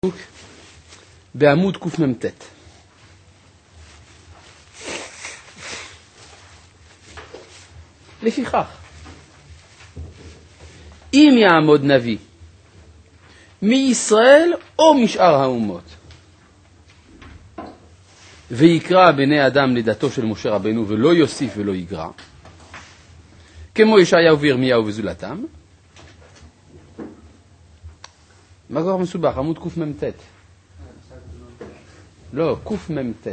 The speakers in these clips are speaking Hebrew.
בעמוד קמ"ט. לפיכך, אם יעמוד נביא מישראל או משאר האומות ויקרא בני אדם לדתו של משה רבנו ולא יוסיף ולא יגרע, כמו ישעיהו וירמיהו וזולתם, מה כבר מסובך? עמוד קמ"ט. לא, קמ"ט.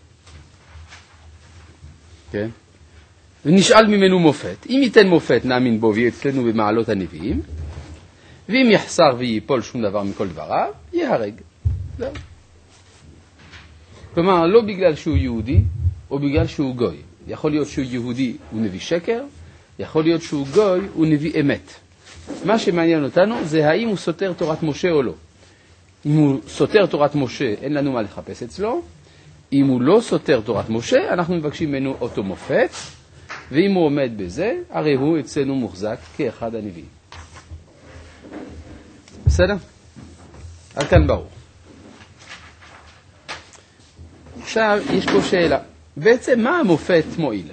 כן? ונשאל ממנו מופת. אם ייתן מופת נאמין בו ויהיה אצלנו במעלות הנביאים, ואם יחסר ויפול שום דבר מכל דבריו, יהרג. זהו. כלומר, לא בגלל שהוא יהודי או בגלל שהוא גוי. יכול להיות שהוא יהודי הוא נביא שקר, יכול להיות שהוא גוי הוא נביא אמת. מה שמעניין אותנו זה האם הוא סותר תורת משה או לא. אם הוא סותר תורת משה, אין לנו מה לחפש אצלו. אם הוא לא סותר תורת משה, אנחנו מבקשים ממנו אותו מופת, ואם הוא עומד בזה, הרי הוא אצלנו מוחזק כאחד הנביאים. בסדר? עד כאן ברור. עכשיו, יש פה שאלה. בעצם מה המופת מועיל?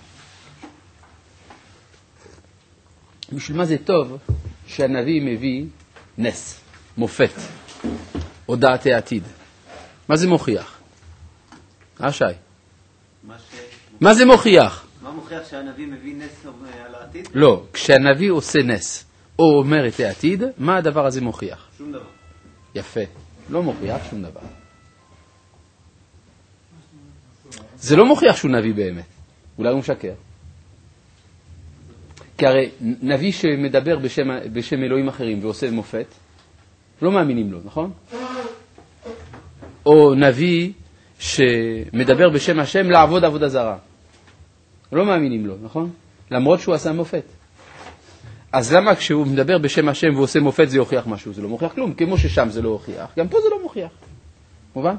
בשביל מה זה טוב שהנביא מביא נס, מופת, הודעת העתיד? מה זה מוכיח? שי? מה זה מוכיח? מה מוכיח שהנביא מביא נס על העתיד? לא, כשהנביא עושה נס או אומר את העתיד, מה הדבר הזה מוכיח? שום דבר. יפה, לא מוכיח שום דבר. זה לא מוכיח שהוא נביא באמת, אולי הוא משקר. כי הרי נביא שמדבר בשם אלוהים אחרים ועושה מופת, לא מאמינים לו, נכון? או נביא שמדבר בשם השם לעבוד עבודה זרה, לא מאמינים לו, נכון? למרות שהוא עשה מופת. אז למה כשהוא מדבר בשם השם ועושה מופת זה יוכיח משהו? זה לא מוכיח כלום, כמו ששם זה לא הוכיח, גם פה זה לא מוכיח. מובן?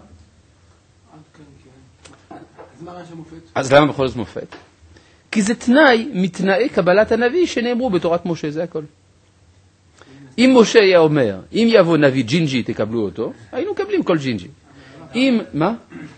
אז מה רשם מופת? אז למה בכל זאת מופת? כי זה תנאי מתנאי קבלת הנביא שנאמרו בתורת משה, זה הכל. אם משה היה אומר, אם יבוא נביא ג'ינג'י תקבלו אותו, היינו מקבלים כל ג'ינג'י. אם, מה?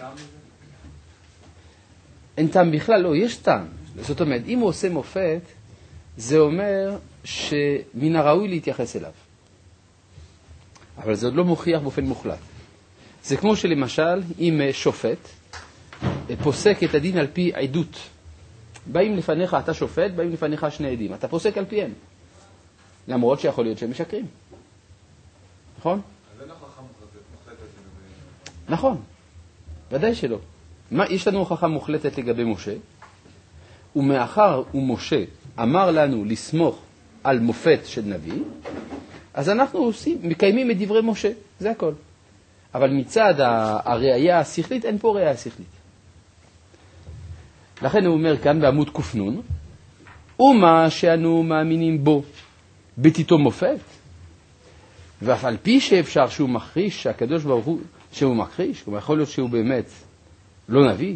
אין טעם בכלל, לא, יש טעם. זאת אומרת, אם הוא עושה מופת, זה אומר שמן הראוי להתייחס אליו. אבל זה עוד לא מוכיח באופן מוחלט. זה כמו שלמשל, אם שופט פוסק את הדין על פי עדות, באים לפניך, אתה שופט, באים לפניך שני עדים. אתה פוסק על פיהם. למרות שיכול להיות שהם משקרים. נכון? אז אין הוכחה מוחלטת לגבי... נכון. ודאי שלא. יש לנו הוכחה מוחלטת לגבי משה, ומאחר ומשה אמר לנו לסמוך על מופת של נביא, אז אנחנו מקיימים את דברי משה. זה הכל. אבל מצד הראייה השכלית, אין פה ראייה שכלית. לכן הוא אומר כאן בעמוד קופנון, ומה שאנו מאמינים בו בתיתו מופת, ואף על פי שאפשר שהוא מכחיש, שהקדוש ברוך הוא, שהוא מכחיש, הוא יכול להיות שהוא באמת לא נביא,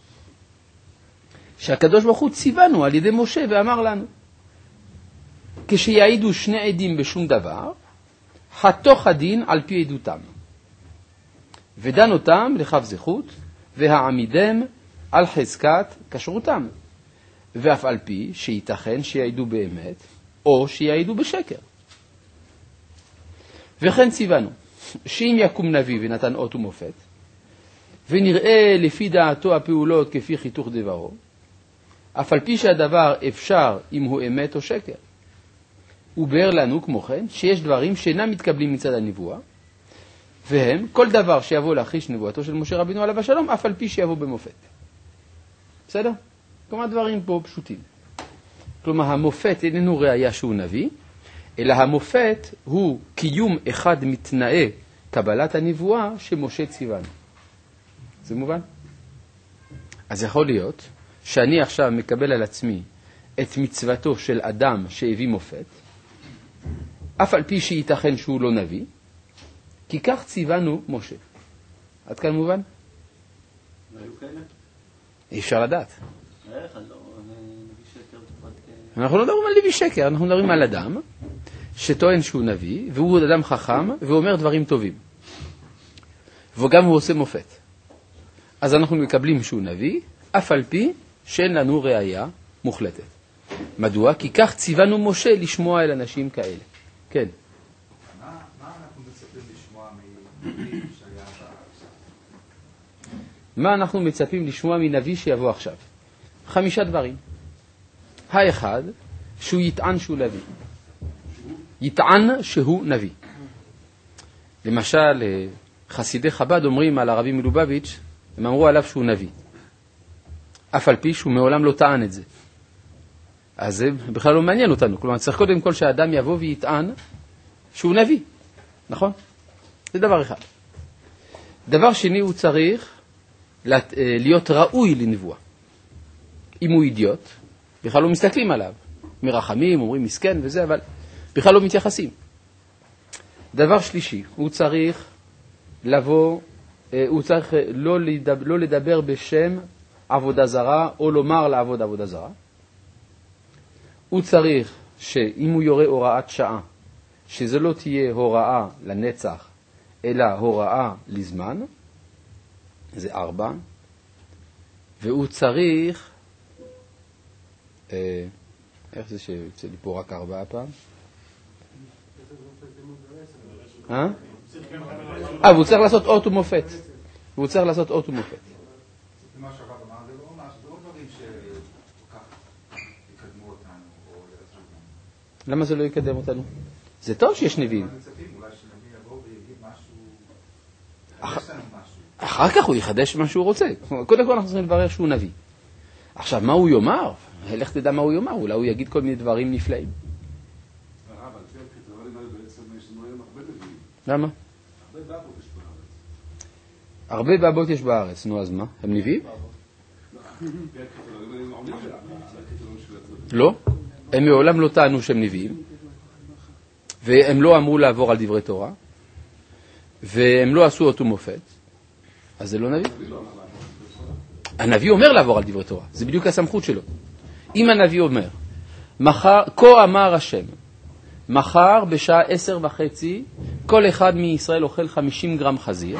שהקדוש ברוך הוא ציוונו על ידי משה ואמר לנו, כשיעידו שני עדים בשום דבר, חתוך הדין על פי עדותם, ודן אותם לכף זכות, והעמידם על חזקת כשרותם, ואף על פי שייתכן שיעידו באמת, או שיעידו בשקר. וכן ציוונו, שאם יקום נביא ונתן אות ומופת, ונראה לפי דעתו הפעולות כפי חיתוך דברו, אף על פי שהדבר אפשר אם הוא אמת או שקר. הוא באר לנו כמו כן, שיש דברים שאינם מתקבלים מצד הנבואה, והם כל דבר שיבוא להחיש נבואתו של משה רבינו עליו השלום, אף על פי שיבוא במופת. בסדר? כלומר דברים פה פשוטים. כלומר המופת איננו ראיה שהוא נביא, אלא המופת הוא קיום אחד מתנאי קבלת הנבואה שמשה ציוונו. זה מובן? אז יכול להיות שאני עכשיו מקבל על עצמי את מצוותו של אדם שהביא מופת, אף על פי שייתכן שהוא לא נביא, כי כך ציוונו משה. עד כאן מובן? היו כאלה? אי אפשר לדעת. איך? לא, נביא שקר תפת... אנחנו לא מדברים על נביא שקר, אנחנו מדברים על אדם שטוען שהוא נביא, והוא אדם חכם ואומר דברים טובים. וגם הוא עושה מופת. אז אנחנו מקבלים שהוא נביא, אף על פי שאין לנו ראייה מוחלטת. מדוע? כי כך ציוונו משה לשמוע אל אנשים כאלה. כן. מה אנחנו מצפים לשמוע מנביא שהיה עכשיו? מה אנחנו מצפים לשמוע מנביא שיבוא עכשיו? 5 דברים. האחד, שהוא יטען שהוא נביא. יטען שהוא נביא. למשל, חסידי חב"ד אומרים על הרבי מלובביץ', הם אמרו עליו שהוא נביא. אף על פי שהוא מעולם לא טען את זה. אז זה בכלל לא מעניין אותנו. כלומר, צריך קודם כל שהאדם יבוא ויטען שהוא נביא. נכון? זה דבר אחד. דבר שני, הוא צריך להיות ראוי לנבואה. אם הוא אידיוט, בכלל לא מסתכלים עליו. מרחמים, אומרים מסכן וזה, אבל בכלל לא מתייחסים. דבר שלישי, הוא צריך לבוא, הוא צריך לא לדבר בשם עבודה זרה, או לומר לעבוד עבודה זרה. הוא צריך שאם הוא יורה הוראת שעה, שזה לא תהיה הוראה לנצח, אלא הוראה לזמן, זה 4. והוא צריך, איך זה שיוצא לי פה רק 4 הפעם? והוא צריך לעשות אות ומופת. והוא צריך לעשות אות ומופת. מה שהרב אמר, זה לא דברים שכל כך יקדמו אותנו או יעזרו לנו. למה זה לא יקדם אותנו? זה טוב שיש נביאים. אולי שנביא יבוא ויגיד משהו, יחדש לנו משהו. אחר כך הוא יחדש מה שהוא רוצה. קודם כל אנחנו צריכים לברר שהוא נביא. עכשיו, מה הוא יאמר? לך תדע מה הוא יאמר. אולי הוא יגיד כל מיני דברים נפלאים. הרב, על פי הקריטריונים האלה בעצם יש לנו היום הרבה נביאים. למה? הרבה באבות יש בארץ. הרבה באבות יש בארץ. נו, אז מה? הם נביאים? על פי הקריטריונים האלה עונים לקריטריון של הצדדים. לא. הם מעולם לא טענו שהם נביאים. והם לא אמרו לעבור על דברי תורה. והם לא עשו אותו מופת. אז זה לא נביא. הנביא אומר לעבור על דברי תורה. זה בדיוק הסמכות שלו. אם הנביא אומר, כה אמר השם, מחר בשעה 10:30, כל אחד מישראל אוכל 50 גרם חזיר,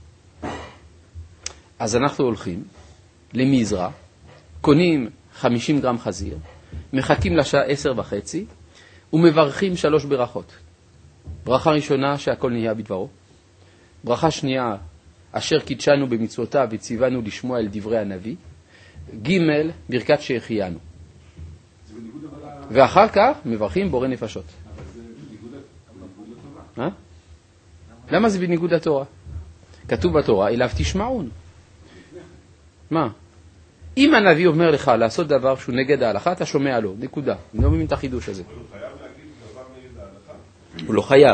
אז אנחנו הולכים למזרע, קונים 50 גרם חזיר, מחכים לשעה 10:30, ומברכים 3 ברכות. ברכה ראשונה שהכל נהיה בדברו. ברכה שנייה, אשר קידשנו במצוותיו וציוונו לשמוע אל דברי הנביא. ג' ברכת שהחיינו. ואחר כך מברכים בורא נפשות. אבל זה בניגוד לתורה. למה זה בניגוד לתורה? כתוב בתורה, אליו תשמעון. מה? אם הנביא אומר לך לעשות דבר שהוא נגד ההלכה, אתה שומע לו, נקודה. אני לא מבין את החידוש הזה. הוא חייב להגיד דבר נגד ההלכה. הוא לא חייב.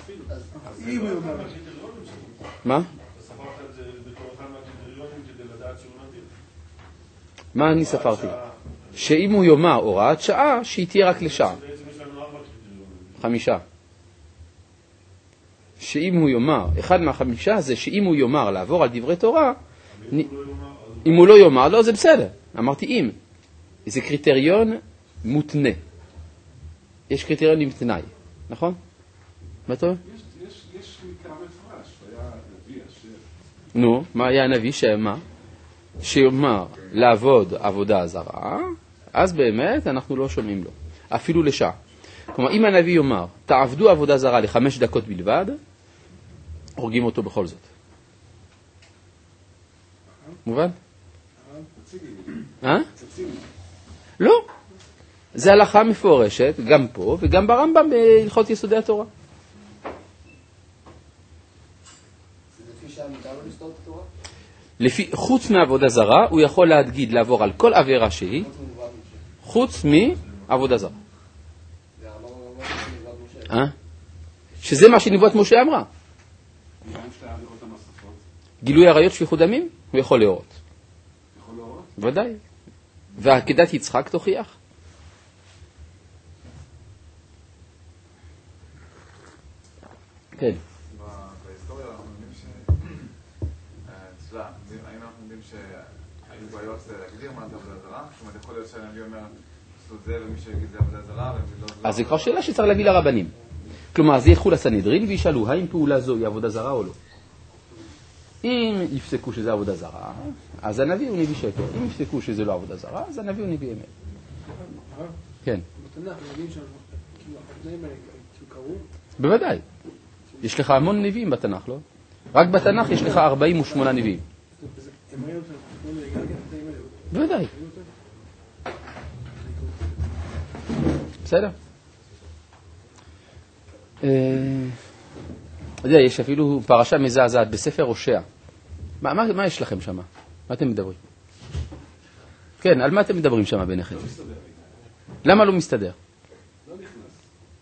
מה? ספרת את זה בתור אחד מהקריטריונים כדי לדעת שהוא נביא. מה אני ספרתי? שאם הוא יאמר הוראת שעה, שהיא תהיה רק לשעה. בעצם יש לנו 4 קריטריונים. 5. שאם הוא יאמר, אחד מה5 זה שאם הוא יאמר לעבור על דברי תורה, אם הוא לא יאמר, לא, זה בסדר. אמרתי אם. זה קריטריון מותנה. יש קריטריון עם תנאי, נכון? מה טוב? יש מקרא מפרש, היה נביא אשר. נו, מה היה הנביא שאמר? שאומר לעבוד עבודה זרה, אז באמת אנחנו לא שומעים לו. אפילו לשעה. כלומר, אם הנביא יאמר, תעבדו עבודה זרה ל5 דקות בלבד, הורגים אותו בכל זאת. מובן? לא. זה הלכה מפורשת, גם פה וגם ברמב"ם בהלכות יסודי התורה. חוץ מעבודה זרה, הוא יכול להגיד לעבור על כל עבירה שהיא, חוץ מעבודה זרה. שזה מה שנבואת משה אמרה. גילוי עריות שפיכות דמים, הוא יכול להורות. יכול להורות? ודאי. ועקדת יצחק תוכיח. כן. בהיסטוריה אנחנו יודעים האם אנחנו יודעים שהיו בעיות להגדיר מה זה עבודה זרה? זאת אומרת, יכול להיות שהנביא אומר עשו זה ומי שיגיד זה עבודה זרה ומי לא זרה. אז זה כבר שאלה שצריך להביא לרבנים. כלומר, זה ילכו לסנהדרין וישאלו האם פעולה זו היא עבודה זרה או לא. אם יפסקו שזה עבודה זרה, אז הנביא הוא נביא שקר. אם יפסקו שזה לא עבודה זרה, אז הנביא הוא נביא אמת. כן. בתנ"ך, הנביאים שלנו, כאילו, התנאים האלה, כאילו, קראו? בוודאי. יש לך המון נביאים בתנ"ך, לא? רק בתנ"ך יש לך 48 נביאים. הם ראינו אותם, לא נגע את התנאים האלה. בוודאי. בסדר? יש אפילו פרשה מזעזעת בספר הושע. מה יש לכם שם? מה אתם מדברים? כן, על מה אתם מדברים שם ביניכם? למה לא מסתדר? לא נכנס.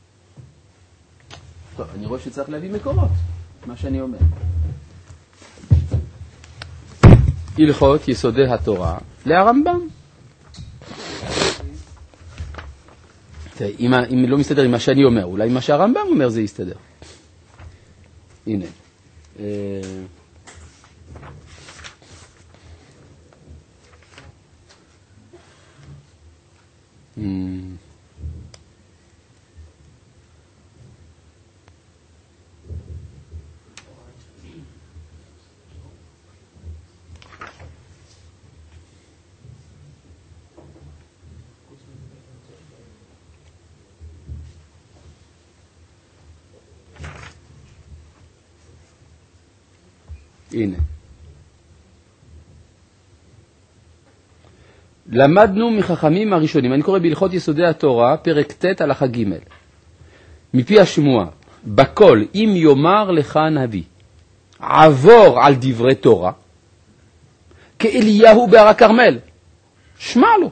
טוב, אני רואה שצריך להביא מקורות, מה שאני אומר. הלכות יסודי התורה להרמב"ם. אם לא מסתדר עם מה שאני אומר, אולי מה שהרמב"ם אומר זה יסתדר. הנה. הנה. למדנו מחכמים הראשונים, אני קורא בהלכות יסודי התורה, פרק ט' הלכה ג' מפי השמוע, בכל אם יאמר לך נביא, עבור על דברי תורה, כאליהו בהר הכרמל, שמע לו,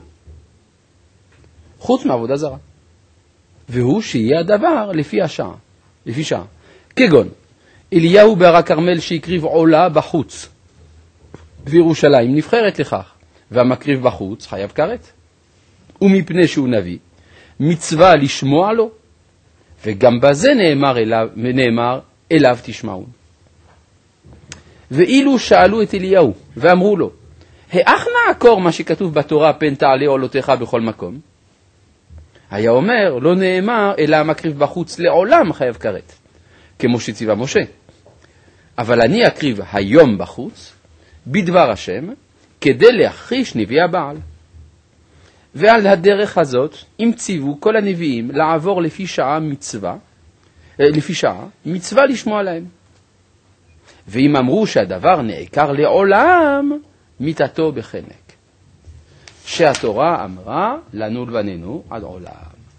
חוץ מעבודה זרה. והוא שיהיה הדבר לפי השעה, לפי שעה. כגון, אליהו בהר הכרמל שהקריב עולה בחוץ, וירושלים נבחרת לכך, והמקריב בחוץ חייב כרת. ומפני שהוא נביא, מצווה לשמוע לו, וגם בזה נאמר אליו תשמעו. ואילו שאלו את אליהו, ואמרו לו, האך נעקור מה שכתוב בתורה, פן תעלה עולותיך בכל מקום? היה אומר, לא נאמר, אלא המקריב בחוץ לעולם חייב כרת, כמו שציווה משה. אבל אני אקריב היום בחוץ, בדבר השם, כדי להכחיש נביא הבעל. ועל הדרך הזאת, אם ציוו כל הנביאים לעבור לפי שעה מצווה לשמוע להם. ואם אמרו שהדבר נעקר לעולם, מיתתו בחנק. שהתורה אמרה לנו לבנינו עד עולם.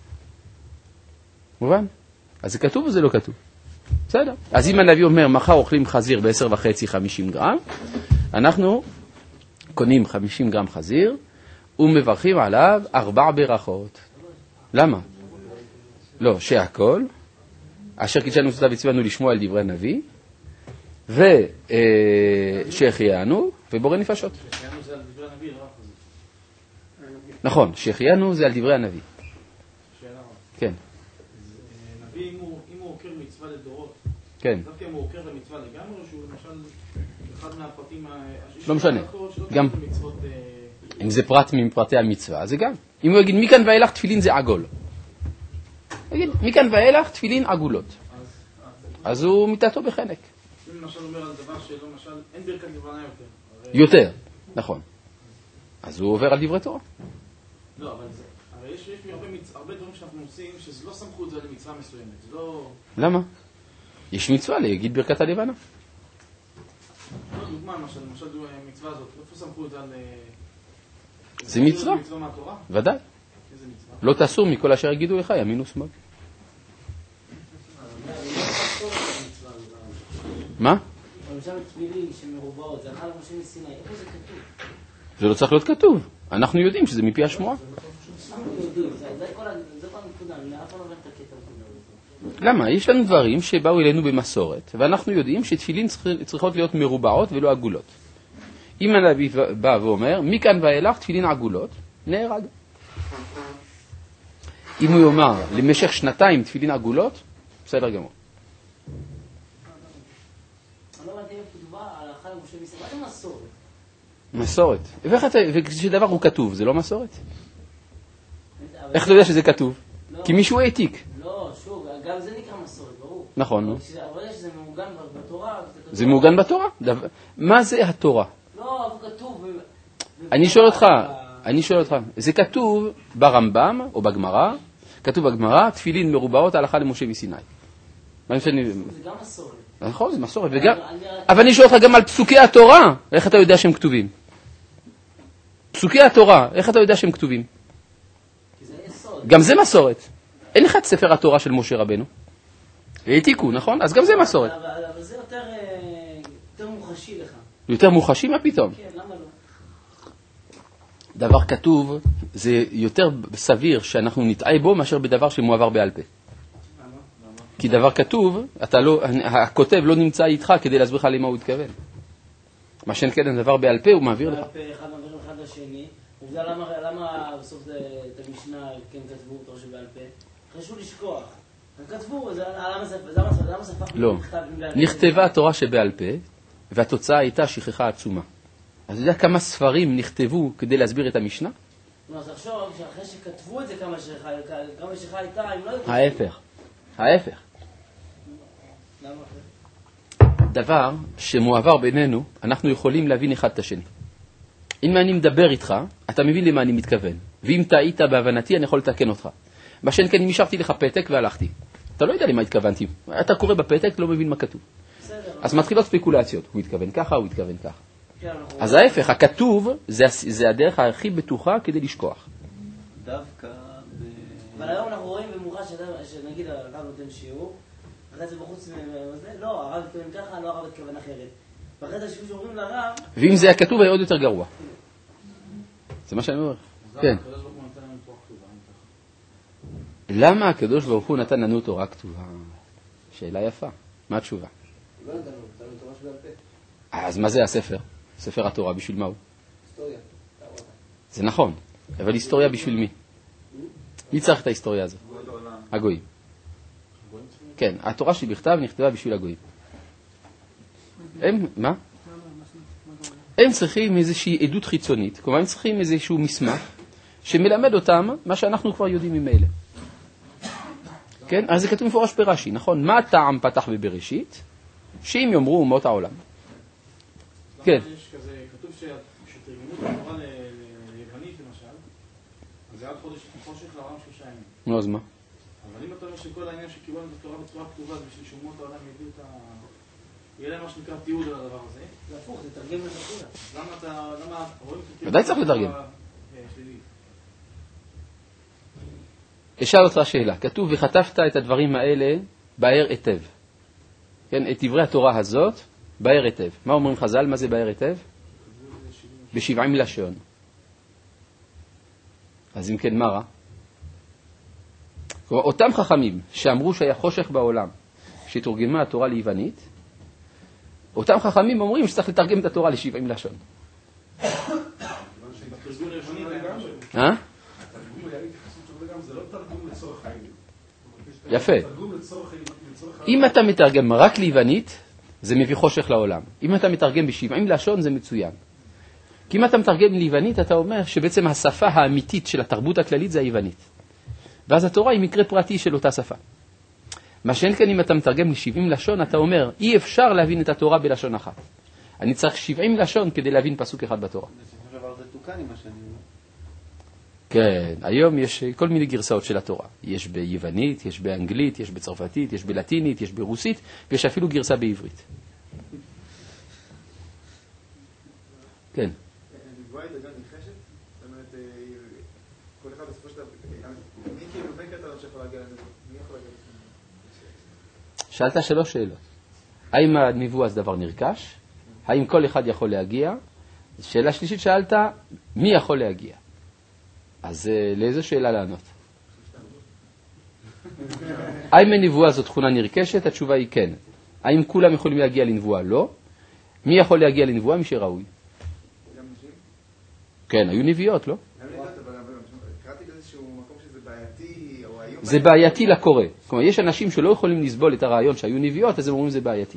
מובן? אז זה כתוב או זה לא כתוב? בסדר. אז אם הנביא אומר, מחר אוכלים חזיר ב10.5 50 גרם, אנחנו קונים 50 גרם חזיר, ומברכים עליו 4 ברכות. למה? לא, שהכל, אשר קידשנו מצוותיו וציוונו לשמוע על דברי הנביא, ושהחיינו, ובורא נפשות. שהחיינו זה על דברי הנביא, לא החזיר. נכון, שהחיינו זה על דברי הנביא. שאלה רבה. כן. נביא, אם הוא עוקר מצווה לדורות, כן. דווקא אם הוא עוקר למצווה לגמרי, או שהוא למשל אחד מהפרטים... לא משנה. גם... אם זה פרט מפרטי המצווה, זה גם. אם הוא יגיד, מכאן ואילך תפילין זה עגול. יגיד, מכאן ואילך תפילין עגולות. אז הוא מיתתו בחנק. אם למשל אומר על דבר שלא, למשל, אין ברכת כוונה יותר. יותר, נכון. אז הוא עובר על דברי תורה. לא, אבל זה... הרי יש הרבה דברים שאנחנו עושים, שזה לא סמכות זה למצווה מסוימת. זה לא... למה? יש מצווה להגיד ברכת הלבנה. לא, דוגמה, למשל מצווה הזאת, איפה סמכות זה על... זה מצווה? מצווה מהתורה? ודאי. איזה מצווה? לא תעשו מכל אשר יגידו לך, ימין ושמאל. מה? למשל תפילין שמרובעות, זה הלכה למשה מסיני, איפה זה כתוב? זה לא צריך להיות כתוב. אנחנו יודעים שזה מפי השמועה. זה כל הנקודה, אני אף פעם לא את הקטע הנקודה. למה? יש לנו דברים שבאו אלינו במסורת, ואנחנו יודעים שתפילין צריכות להיות מרובעות ולא עגולות. אם הנביא בא ואומר, מכאן ואילך תפילין עגולות, נהרג. אם הוא יאמר, למשך 2 תפילין עגולות, בסדר גמור. אני לא ראיתי איפה דובר על ההלכה למשה מסיני, מה זה מסורת? מסורת. וכשדבר הוא כתוב, זה לא מסורת? איך אתה יודע שזה כתוב? כי מישהו העתיק. לא, שוב, גם זה נקרא מסורת, ברור. נכון, נו. אבל שזה מעוגן בתורה. זה מעוגן בתורה. מה זה התורה? לא, אבל כתוב. אני שואל אותך, זה כתוב ברמב"ם או בגמרא, כתוב בגמרא, תפילין מרובעות הלכה למשה מסיני. זה גם מסורת. נכון, זה מסורת. אבל אני שואל אותך גם על פסוקי התורה, איך אתה יודע שהם כתובים? פסוקי התורה, איך אתה יודע שהם כתובים? כי זה יסוד. גם זה מסורת. אין לך את ספר התורה של משה רבנו. העתיקו, נכון? אז גם זה מסורת. אבל זה יותר מוחשי לך. יותר מוחשי? מה פתאום? כן, למה לא? דבר כתוב, זה יותר סביר שאנחנו נטעה בו מאשר בדבר שמועבר בעל פה. כי דבר כתוב, הכותב לא נמצא איתך כדי להסביר לך למה הוא התכוון. מה שאין כן, דבר בעל פה הוא מעביר לך. בעל פה אחד מעביר אחד לשני. עובדה, למה בסוף את המשנה כן כתבו אותו שבעל פה? חשבו לשכוח. הם כתבו, למה שפה? לא. נכתבה התורה שבעל פה, והתוצאה הייתה שכחה עצומה. אז אתה יודע כמה ספרים נכתבו כדי להסביר את המשנה? אז תחשוב שאחרי שכתבו את זה כמה שכחה הייתה, הם לא היו... ההפך. למה אחרי? דבר שמועבר בינינו, אנחנו יכולים להבין אחד את השני. אם אני מדבר איתך, אתה מבין למה אני מתכוון. ואם טעית בהבנתי, אני יכול לתקן אותך. מה שאין כן, אם השארתי לך פתק והלכתי. אתה לא יודע למה התכוונתי. אתה קורא בפתק, לא מבין מה כתוב. אז מתחילות ספקולציות. הוא התכוון ככה, הוא התכוון ככה. אז ההפך, הכתוב זה הדרך הכי בטוחה כדי לשכוח. דווקא אבל היום אנחנו רואים במוחד שנגיד הרב נותן שיעור, אחרי זה בחוץ מזה, לא, הרב התכוון ככה, לא הרב התכוון אחרת. ואחרי זה השיעור שאומרים לרב... ואם זה הכתוב, היה עוד יותר גרוע. זה מה שאני אומר. כן. למה הקדוש ברוך הוא נתן לנו תורה כתובה? שאלה יפה. מה התשובה? לא נתן לנו תורה שבעל פה. אז מה זה הספר? ספר התורה, בשביל מה הוא? היסטוריה. זה נכון, אבל היסטוריה בשביל מי? מי צריך את ההיסטוריה הזו? הגויים. כן, התורה שבכתב נכתבה בשביל הגויים. מה? הם צריכים איזושהי עדות חיצונית, כלומר הם צריכים איזשהו מסמך שמלמד אותם מה שאנחנו כבר יודעים ממילא. כן? אז זה כתוב מפורש ברש"י, נכון? מה טעם פתח בבראשית? שאם יאמרו אומות העולם. כן. יש כזה, כתוב שתרגמו את התורה ליוונית למשל, אז זה עד חושך לעולם 3 ימים. נו, אז מה? אבל אם אתה אומר שכל העניין שקיבלנו את התורה בצורה כתובה בשביל שאומות העולם ידעו את ה... יהיה להם מה שנקרא תיעוד על הדבר הזה. זה הפוך, זה תרגם לכתוב. למה רואים את ודאי צריך לתרגם. שלילית? אשאל אותך שאלה. כתוב, וכתבת את הדברים האלה באר היטב. כן, את דברי התורה הזאת, באר היטב. מה אומרים חז"ל? מה זה באר היטב? ב70 לשון. אז אם כן, מה רע? כלומר, אותם חכמים שאמרו שהיה חושך בעולם, שתורגמה התורה ליוונית, אותם חכמים אומרים שצריך לתרגם את התורה ל70 לשון. זה לא תרגום לצורך העניין. יפה. אם אתה מתרגם רק ליוונית, זה מביא חושך לעולם. אם אתה מתרגם ב70 לשון, זה מצוין. כי אם אתה מתרגם ליוונית, אתה אומר שבעצם השפה האמיתית של התרבות הכללית זה היוונית. ואז התורה היא מקרה פרטי של אותה שפה. מה שאין כאן, אם אתה מתרגם ל70 לשון, אתה אומר, אי אפשר להבין את התורה בלשון אחת. אני צריך 70 לשון כדי להבין פסוק אחד בתורה. זה תוקן עם השנים. כן, היום יש כל מיני גרסאות של התורה. יש ביוונית, יש באנגלית, יש בצרפתית, יש בלטינית, יש ברוסית, ויש אפילו גרסה בעברית. כן. הנבואה היא דרגה נחשת? זאת אומרת, כל אחד בסופו של דבר, מי כאילו בין קטנות שיכול להגיע לנבואה? מי יכול להגיע לנבואה? שאלת 3 שאלות. האם הנבואה זה דבר נרכש? האם כל אחד יכול להגיע? שאלה שלישית שאלת, מי יכול להגיע? אז לאיזו שאלה לענות? האם הנבואה זו תכונה נרכשת? התשובה היא כן. האם כולם יכולים להגיע לנבואה? לא. מי יכול להגיע לנבואה? מי שראוי. כן, היו נביאות, לא? קראתי באיזשהו מקום שזה בעייתי, או היום... זה בעייתי לקורא. כלומר, יש אנשים שלא יכולים לסבול את הרעיון שהיו נביאות, אז הם אומרים זה בעייתי.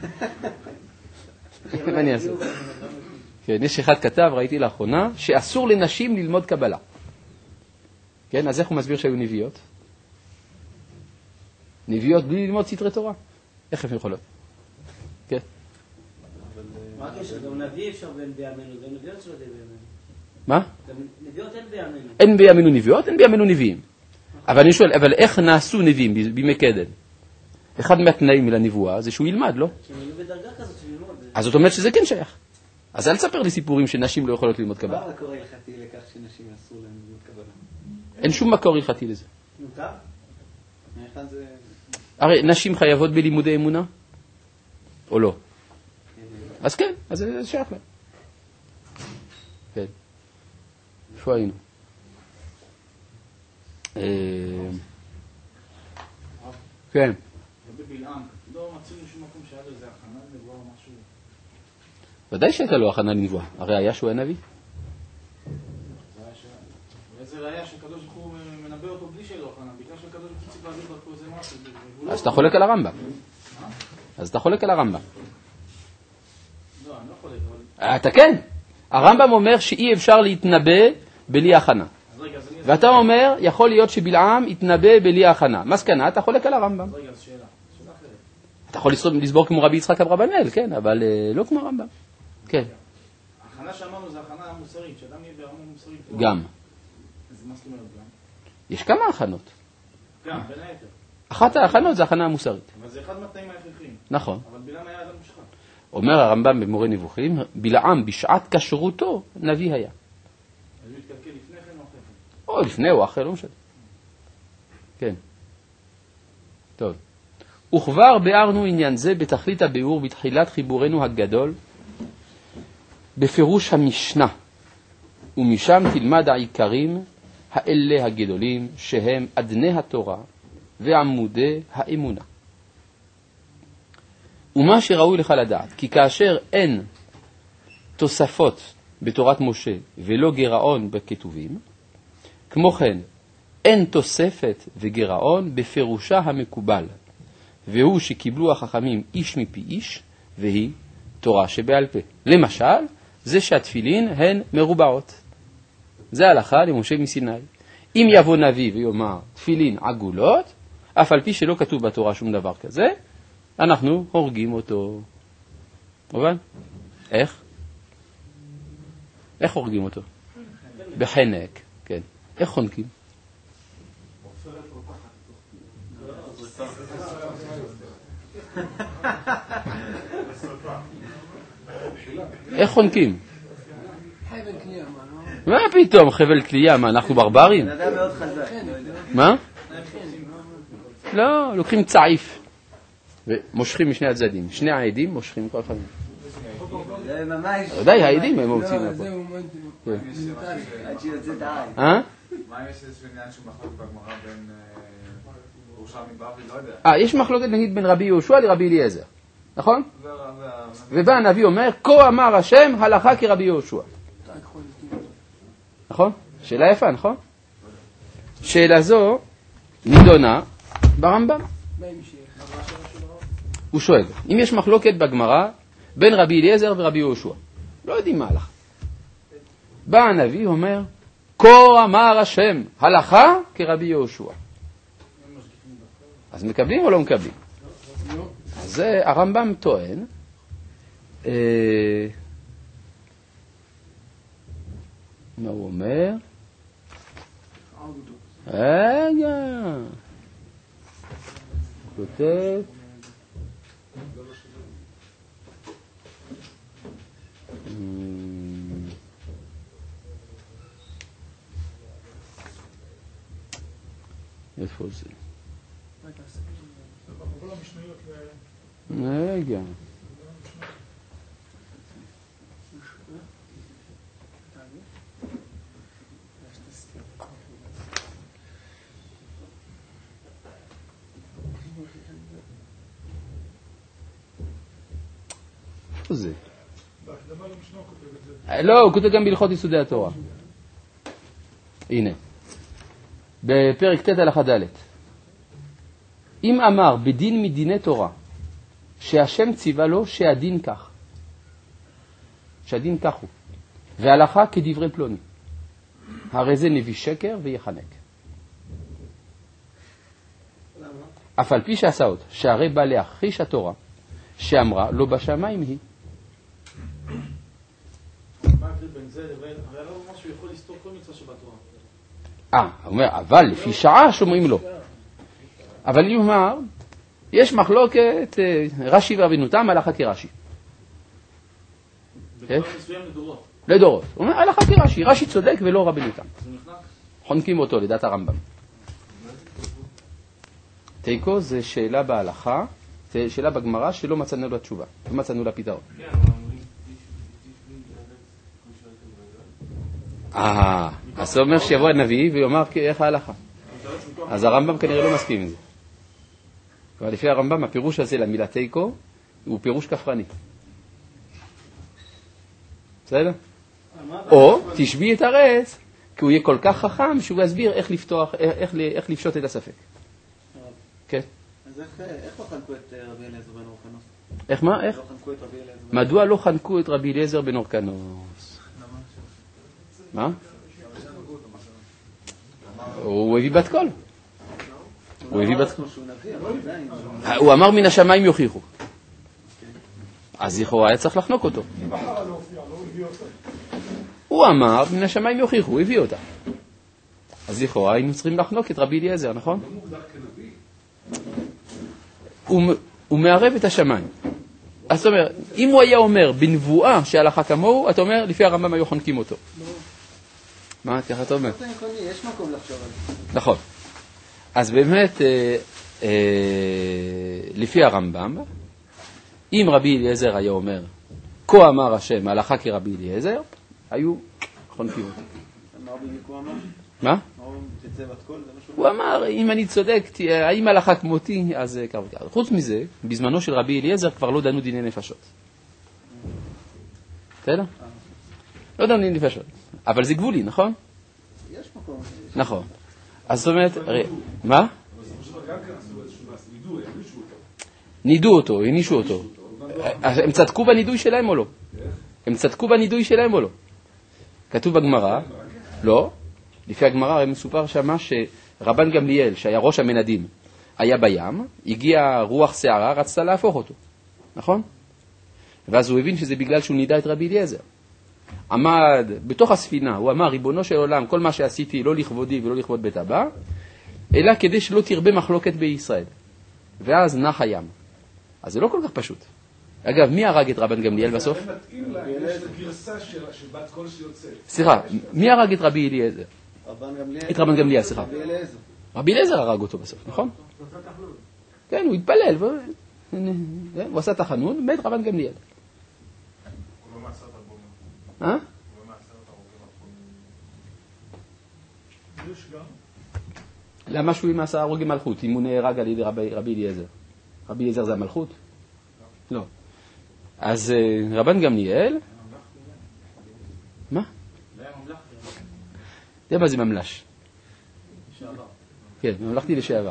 מה אני אעשה? כן, יש אחד כתב, ראיתי לאחרונה, שאסור לנשים ללמוד קבלה. כן, אז איך הוא מסביר שהיו נביאות? נביאות בלי ללמוד סתרי תורה. איך הן יכולות? כן. מה הקשר? גם נביא אפשר בין בימינו, גם נביאות שלא די בימינו. מה? גם נביאות אין בימינו. אין בימינו נביאות, אין בימינו נביאים. אבל אני שואל, אבל איך נעשו נביאים בימי קדם? אחד מהתנאים לנבואה זה שהוא ילמד, לא? שהם יהיו בדרגה כזאת של ללמוד. אז זאת אומרת שזה כן שייך. אז אל תספר לי סיפורים שנשים לא יכולות ללמוד קבלה. מה המקור ההלכתי לכך שנשים אסור להם ללמוד קבלה? אין שום מקור הלכתי לזה. מותר? מהיכן זה... הרי נשים חייבות בלימודי אמונה? או לא? אז כן, אז זה שייך להם. כן. איפה היינו? כן. ובבלעם, לא מצאנו שום מקום שהיה לו איזה הכנה לנבואה או משהו. ודאי שהייתה לו הכנה לנבואה. הרי היה שהוא היה נביא. ואיזה ראיה שקדוש ברוך הוא מנבא אותו בלי שיהיה לו הכנה, בגלל שקדוש ברוך הוא צריך להעביר דרכו איזה משהו. אז אתה חולק על הרמב"ם. אז אתה חולק על הרמב"ם. לא, אני לא חולק, אבל... אתה כן. הרמב"ם אומר שאי אפשר להתנבא בלי הכנה. אז רגע, אז אני... ואתה אומר, יכול להיות שבלעם יתנבא בלי הכנה. מסקנה, אתה חולק על הרמב"ם. רגע, אז שאלה אחרת. אתה יכול לסבור כמו רבי יצחק אברבנאל, כן, אבל לא כמו הרמב"ם. כן. ההכנה שאמרנו זה הכנה מוסרית, שאדם יהיה ברמה מוסרית. גם. אז מה זאת אומרת גם? יש כמה הכנות. גם, בין היתר. אחת ההכנות זה הכנה המוסרית. אבל זה אחד מהתנאים ההכרחיים. נכון. אבל בלעם היה אדם מושחת. אומר הרמב"ם במורה נבוכים, בלעם בשעת כשרותו נביא היה. אז הוא התקלקל לפני כן או אחרי כן? או לפני או אחרי, לא משנה. כן. טוב. וכבר ביארנו עניין זה בתכלית הביאור בתחילת חיבורנו הגדול, בפירוש המשנה, ומשם תלמד העיקרים האלה הגדולים, שהם אדני התורה ועמודי האמונה. ומה שראוי לך לדעת, כי כאשר אין תוספות בתורת משה ולא גרעון בכתובים, כמו כן אין תוספת וגרעון בפירושה המקובל, והוא שקיבלו החכמים איש מפי איש, והיא תורה שבעל פה. למשל, זה שהתפילין הן מרובעות. זה הלכה למשה מסיני. אם יבוא נביא ויאמר תפילין עגולות, אף על פי שלא כתוב בתורה שום דבר כזה, אנחנו הורגים אותו. מובן? איך? איך הורגים אותו? בחנק, כן. איך חונקים? איך חונקים? חבל קליעה, מה פתאום חבל קליעה? מה, אנחנו ברברים? זה אדם מאוד חזק. מה? לא, לוקחים צעיף ומושכים משני הצדדים. שני העדים מושכים כל אחד. זה ממש... ודאי, העדים הם מוצאים לא, לפה. זהו מנטלי. עד שיוצא את העין. מה אם יש איזשהו עניין שהוא מחלוק בגמרא בין ירושלמי בבלי, לא יודע. יש מחלוקת נגיד בין רבי יהושע לרבי אליעזר, נכון? ובא הנביא אומר, כה אמר השם הלכה כרבי יהושע. נכון? שאלה יפה, נכון? שאלה זו נידונה ברמב"ם. הוא שואל, אם יש מחלוקת בגמרא בין רבי אליעזר ורבי יהושע, לא יודעים מה הלכה. בא הנביא אומר, כה אמר השם הלכה כרבי יהושע. אז מקבלים או לא מקבלים? אז זה הרמב"ם טוען, מה הוא אומר? רגע, כותב, איפה זה? רגע. איפה זה? לא, הוא כותב גם בהלכות יסודי התורה. הנה. בפרק ט' הלכה ד'. אם אמר בדין מדיני תורה שהשם ציווה לו שהדין כך, שהדין כך הוא, והלכה כדברי פלוני, הרי זה נביא שקר ויחנק. אף על פי שעשה אותה, שהרי בא להכחיש התורה, שאמרה לא בשמיים היא. מה ההבדל בין זה לבין, הרי לא ממש הוא יכול לסתור כל מצווה שבתורה. הוא אומר, אבל לפי שעה שומעים לו. אבל אני אומר, יש מחלוקת, רש"י ורבינו תם, הלכה כרש"י. בדבר מסוים לדורות. לדורות. הוא אומר, הלכה כרש"י, רש"י צודק ולא רבינו תם. זה נחנק? חונקים אותו לדעת הרמב"ם. תיקו זה שאלה בהלכה, זה שאלה בגמרא שלא מצאנו לה תשובה, לא מצאנו לה פתרון. אז זה אומר שיבוא הנביא ויאמר איך ההלכה. אז הרמב"ם כנראה לא מסכים עם זה. אבל לפי הרמב"ם הפירוש הזה למילה תיקו הוא פירוש כפרני. בסדר? או תשבי את הרץ, כי הוא יהיה כל כך חכם שהוא יסביר איך לפשוט את הספק. כן. אז איך לא חנקו את רבי אליעזר בן אורקנוס? איך מה? איך? מדוע לא חנקו את רבי אליעזר בן אורקנוס? מה? הוא הביא בת קול. הוא הביא בת קול. הוא אמר מן השמיים יוכיחו. אז לכאורה היה צריך לחנוק אותו. הוא אמר מן השמיים יוכיחו, הוא הביא אותה. אז לכאורה היינו צריכים לחנוק את רבי אליעזר, נכון? לא מוגדר כנביא. הוא מערב את השמיים. אז זאת אומרת, אם הוא היה אומר בנבואה שהלכה כמוהו, אתה אומר, לפי הרמב"ם היו חונקים אותו. מה, ככה אתה אומר? יש מקום לחשוב על זה. נכון. אז באמת, לפי הרמב"ם, אם רבי אליעזר היה אומר, כה אמר השם, הלכה כרבי אליעזר, היו חונקים אותו. מה בדיוק הוא אמר? מה? תצא בת קול? הוא אמר, אם אני צודק, האם הלכה כמותי, אז כך וכך. חוץ מזה, בזמנו של רבי אליעזר כבר לא דנו דיני נפשות. בסדר? לא דנו דיני נפשות. אבל זה גבולי, נכון? יש מקום. נכון. אז זאת אומרת, מה? נידו אותו, הנישו אותו. הם צדקו בנידוי שלהם או לא? הם צדקו בנידוי שלהם או לא? כתוב בגמרא, לא. לפי הגמרא מסופר שמה שרבן גמליאל, שהיה ראש המנדים, היה בים, הגיע רוח שערה, רצתה להפוך אותו. נכון? ואז הוא הבין שזה בגלל שהוא נידע את רבי אליעזר. עמד בתוך הספינה, הוא אמר, ריבונו של עולם, כל מה שעשיתי לא לכבודי ולא לכבוד בית אבא, אלא כדי שלא תרבה מחלוקת בישראל. ואז נח הים. אז זה לא כל כך פשוט. אגב, מי הרג את רבן גמליאל בסוף? זה מתאים לה, יש גרסה של בת קול שיוצאת. סליחה, מי הרג את רבי אליעזר? את רבן גמליאל, סליחה. רבי אליעזר הרג אותו בסוף, נכון? כן, הוא התפלל, הוא עשה תחנון, מת רבן גמליאל. למה שהוא עם 10 הרוגי מלכות, אם הוא נהרג על ידי רבי אליעזר? רבי אליעזר זה המלכות? לא. אז רבן גמליאל, מה? זה מה זה ממלש? כן, ממלכתי לשעבר.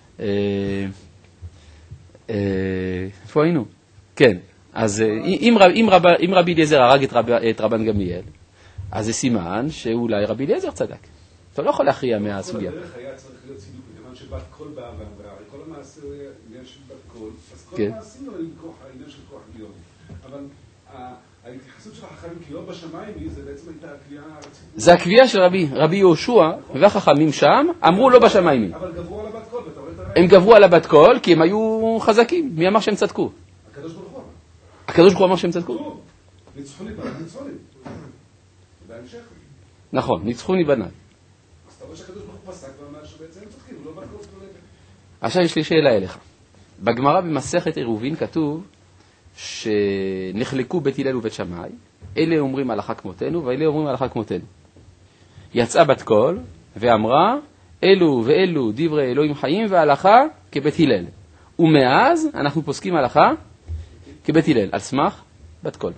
איפה היינו? כן, אז אם רבי אליעזר הרג את רבן גמליאל, אז זה סימן שאולי רבי אליעזר צדק. אתה לא יכול להכריע מהסוגיה. כל הדרך היה צריך להיות צידוק, מכיוון שבת קול בעבר, כל המעשה היה עניין של בת קול, אז כל המעשים לא היו העניין של כוח עליון. אבל ההתייחסות של החכמים כי לא בשמיים זה בעצם הייתה הקביעה הרצינית. זה הקביעה של רבי יהושע והחכמים שם, אמרו לא בשמיים. אבל גברו על הבת קול, ואתה רואה את הרעי. הם גברו על הבת קול כי הם היו חזקים. מי אמר שהם צדקו? הקדוש ברוך הוא. הקדוש ברוך הוא אמר שהם צדקו? ניצחו לי בניי. בהמשך. נכון, ניצחו לי בניי. אז אתה רואה שהקדוש ברוך הוא פסק ואמר שבעצם הם צודקים, הוא לא בת קול. עכשיו יש לי שאלה אליך. בגמרא במסכת עירובין כתוב שנחלקו בית הלל ובית שמאי, אלה אומרים הלכה כמותנו ואלה אומרים הלכה כמותנו. יצאה בת קול ואמרה, אלו ואלו דברי אלוהים חיים והלכה כבית הלל. ומאז אנחנו פוסקים הלכה כבית הלל, על סמך בת קול.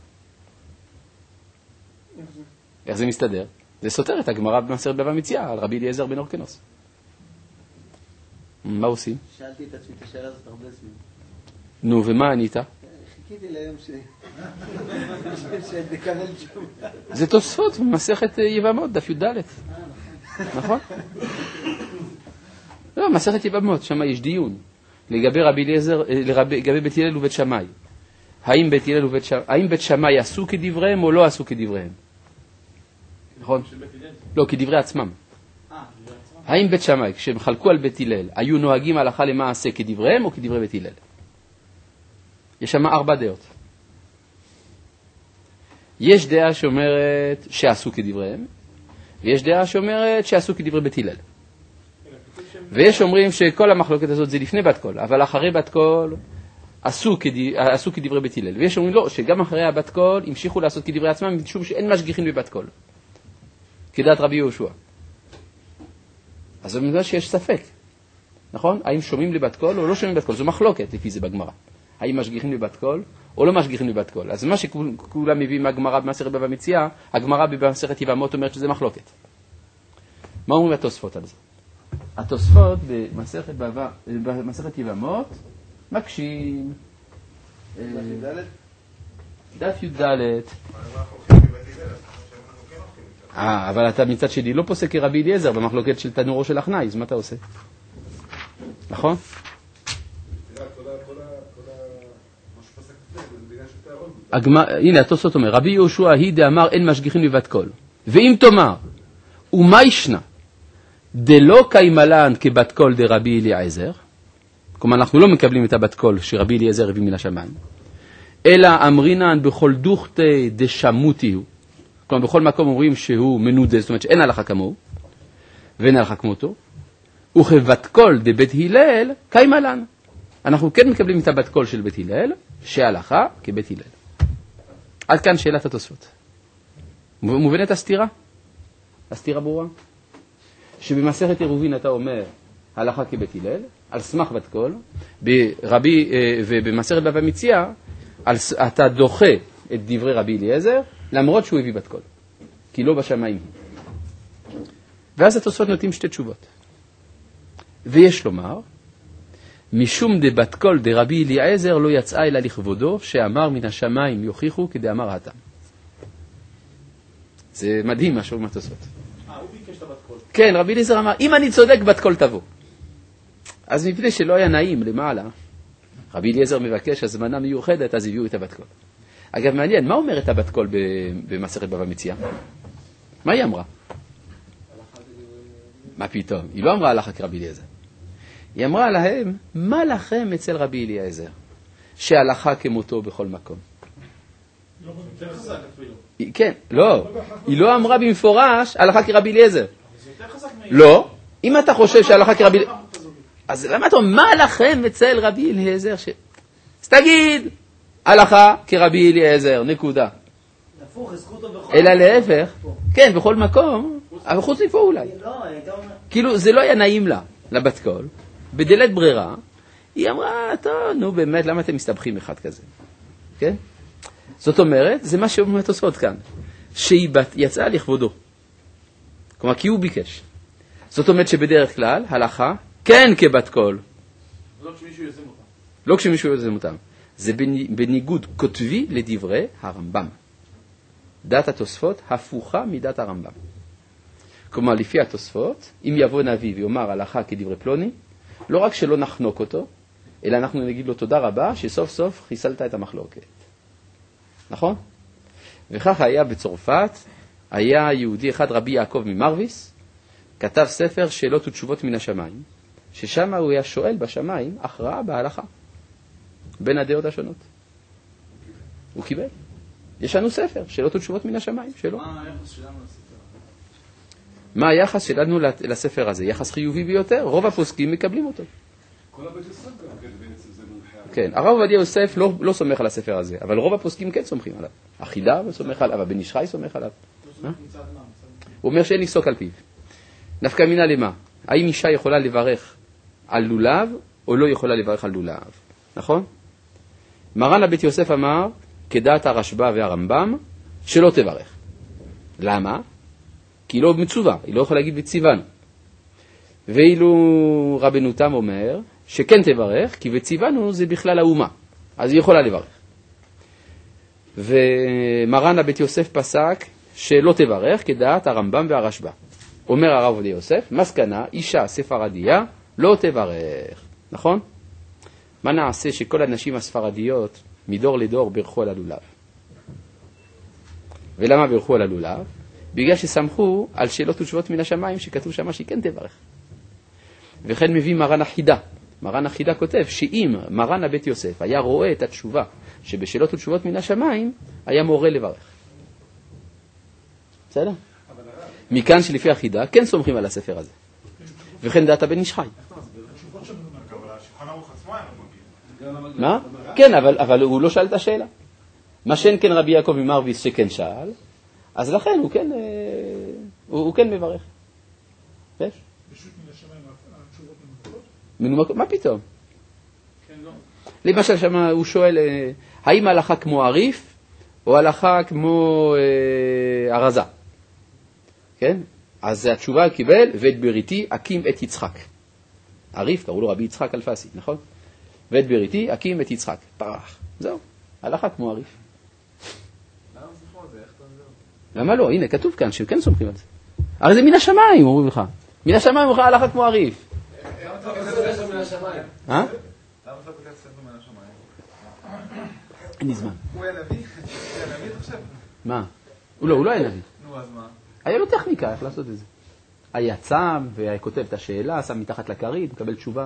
איך זה מסתדר? זה סותר את הגמרא במסכת בבא מציעא על רבי אליעזר בן אורקנוס. מה עושים? שאלתי את עצמי את השאלה הזאת הרבה זמן. נו, ומה ענית? חיכיתי ליום שתקבל תשובה. זה תוספות במסכת יבמות, דף י"ד. נכון? לא, מסכת יבמות, שם יש דיון. לגבי רבי אליעזר, לגבי בית הלל ובית שמאי. האם בית שמאי עשו כדבריהם או לא עשו כדבריהם? נכון? לא, כדברי עצמם. האם בית שמאי, כשהם חלקו על בית הלל, היו נוהגים הלכה למעשה כדבריהם או כדברי בית הלל? יש שם 4 דעות. יש דעה שאומרת שעשו כדבריהם, ויש דעה שאומרת שעשו כדברי בית הלל. ויש אומרים שכל המחלוקת הזאת זה לפני בת קול, אבל אחרי בת קול עשו כדברי בית הלל. ויש אומרים לא, שגם אחרי הבת קול המשיכו לעשות כדברי עצמם, משום שאין משגיחים בבת קול. כדעת רבי יהושע. אז זה אומר שיש ספק. נכון? האם שומעים לבת קול או לא שומעים לבת קול? זו מחלוקת לפי זה בגמרא. האם משגיחים לבת קול או לא משגיחים לבת קול? אז מה שכולם מביאים מהגמרא במסכת בבא מציעא, הגמרא במסכת יבמות אומרת שזה מחלוקת. מה אומרים התוספות על זה? התוספות במסכת יבמות מקשים דף י"ד. אבל אתה מצד שני לא פוסק כרבי אליעזר במחלוקת של תנורו של אחנאי, אז מה אתה עושה? נכון? הנה התוספות אומר, רבי יהושע היא דאמר אין משגיחים לבת קול, ואם תאמר ומה ישנה דלא קיימלן כבת קול דרבי אליעזר, כלומר אנחנו לא מקבלים את הבת קול שרבי אליעזר הביא מן השמיים, אלא אמרינן בכל דוכתי דשמותי הוא, כלומר בכל מקום אומרים שהוא מנודה, זאת אומרת שאין הלכה כמוהו ואין הלכה כמותו, וכבת קול דבית הלל קיימלן, אנחנו כן מקבלים את הבת קול של בית הלל שהלכה כבית הלל. עד כאן שאלת התוספות. מובנת הסתירה? הסתירה ברורה? שבמסכת עירובין אתה אומר הלכה כבית הלל, על סמך בת קול, ובמסכת בבא מציעא אתה דוחה את דברי רבי אליעזר, למרות שהוא הביא בת קול, כי לא בשמיים. ואז התוספות נותנים 2 תשובות. ויש לומר, משום דבת קול דרבי אליעזר לא יצאה אלא לכבודו, שאמר מן השמיים יוכיחו כדאמר התם. זה מדהים מה שאומרים התוספות. הוא ביקש את הבת קול. כן, רבי אליעזר אמר, אם אני צודק בת קול תבוא. אז מפני שלא היה נעים למעלה, רבי אליעזר מבקש הזמנה מיוחדת, אז הביאו את הבת קול. אגב, מעניין, מה אומרת הבת קול במסכת בבא מציעא? מה היא אמרה? מה פתאום? היא לא אמרה הלכה כרבי אליעזר. היא אמרה להם, מה לכם אצל רבי אליעזר? שהלכה כמותו בכל מקום. יותר חזק אפילו. כן, לא. היא לא אמרה במפורש הלכה כרבי אליעזר. זה יותר חזק לא. אם אתה חושב שהלכה כרבי אליעזר, אז למה אתה אומר, מה לכם אצל רבי אליעזר? אז תגיד, הלכה כרבי אליעזר, נקודה. אלא להפך, כן, בכל מקום, אבל חוץ מפה אולי. כאילו, זה לא היה נעים לה, לבת קול, בדלת ברירה, היא אמרה, טוב, נו באמת, למה אתם מסתבכים אחד כזה? כן? זאת אומרת, זה מה שאומרים התוספות כאן, שהיא יצאה לכבודו. כלומר, כי הוא ביקש. זאת אומרת שבדרך כלל, הלכה, כן כבת קול. לא כשמישהו יוזם אותם. לא כשמישהו יוזם אותם. זה בניגוד כותבי לדברי הרמב"ם. דת התוספות הפוכה מדת הרמב"ם. כלומר, לפי התוספות, אם יבוא נביא ויאמר הלכה כדברי פלוני, לא רק שלא נחנוק אותו, אלא אנחנו נגיד לו תודה רבה שסוף סוף חיסלת את המחלוקת. נכון? וכך היה בצרפת, היה יהודי אחד, רבי יעקב ממרוויס, כתב ספר שאלות ותשובות מן השמיים, ששם הוא היה שואל בשמיים הכרעה בהלכה, בין הדעות השונות. הוא קיבל. יש לנו ספר, שאלות ותשובות מן השמיים, שלו. מה היחס שלנו לספר? מה היחס שלנו לספר הזה? יחס חיובי ביותר, רוב הפוסקים מקבלים אותו. כל הבית יוסף גם כן בעצם זה מונחה. כן, הרב עובדיה יוסף לא סומך על הספר הזה, אבל רוב הפוסקים כן סומכים עליו. החידה סומך עליו, הבן איש חי סומך עליו. הוא אומר שאין לפסוק על פיו. נפקא מינה למה? האם אישה יכולה לברך על לולב או לא יכולה לברך על לולב? נכון? מרן הבית יוסף אמר, כדעת הרשב"א והרמב"ם, שלא תברך. למה? כי היא לא מצווה, היא לא יכולה להגיד בציוונו. ואילו רבנו תם אומר, שכן תברך, כי בציוונו זה בכלל האומה, אז היא יכולה לברך. ומרן הבית יוסף פסק שלא תברך, כדעת הרמב"ם והרשב"א. אומר הרב עובדיה יוסף, מסקנה, אישה ספרדיה לא תברך, נכון? מה נעשה שכל הנשים הספרדיות מדור לדור ברכו על הלולב? ולמה ברכו על הלולב? בגלל שסמכו על שאלות ותשובות מן השמיים שכתוב שם שהיא כן תברך. וכן מביא מרן החידה. מרן החידה כותב שאם מרן הבית יוסף היה רואה את התשובה שבשאלות ותשובות מן השמיים, היה מורה לברך. בסדר? מכאן שלפי החידה כן סומכים על הספר הזה. וכן דעת הבן איש חי. מה? כן, אבל הוא לא שאל את השאלה. מה שאין כן רבי יעקב ממרוויס שכן שאל, אז לכן הוא כן מברך. יש? פשוט מן השמיים התשובות מנומקות? מה פתאום? למשל שם הוא שואל, האם הלכה כמו עריף או הלכה כמו הרזה? כן? אז התשובה קיבל, ואת בריתי אקים את יצחק. עריף, קראו לו רבי יצחק אלפסי, נכון? ואת בריתי אקים את יצחק. פרח. זהו, הלכה כמו עריף. למה סמכו על זה? איך אתה מזהו? למה לא? הנה, כתוב כאן שכן סומכים על זה. הרי זה מן השמיים, אומרים לך. מן השמיים אומרים לך הלכה כמו עריף. למה אתה כותב ספר מן השמיים? אה? למה אתה כותב ספר מן השמיים? אין לי זמן. הוא היה נביא? הוא היה נביא, אתה חושב? מה? הוא לא היה נביא. נו, אז מה? היה לו טכניקה איך לעשות את זה. היה צם, והיה כותב את השאלה, שם מתחת לכרית, מקבל תשובה.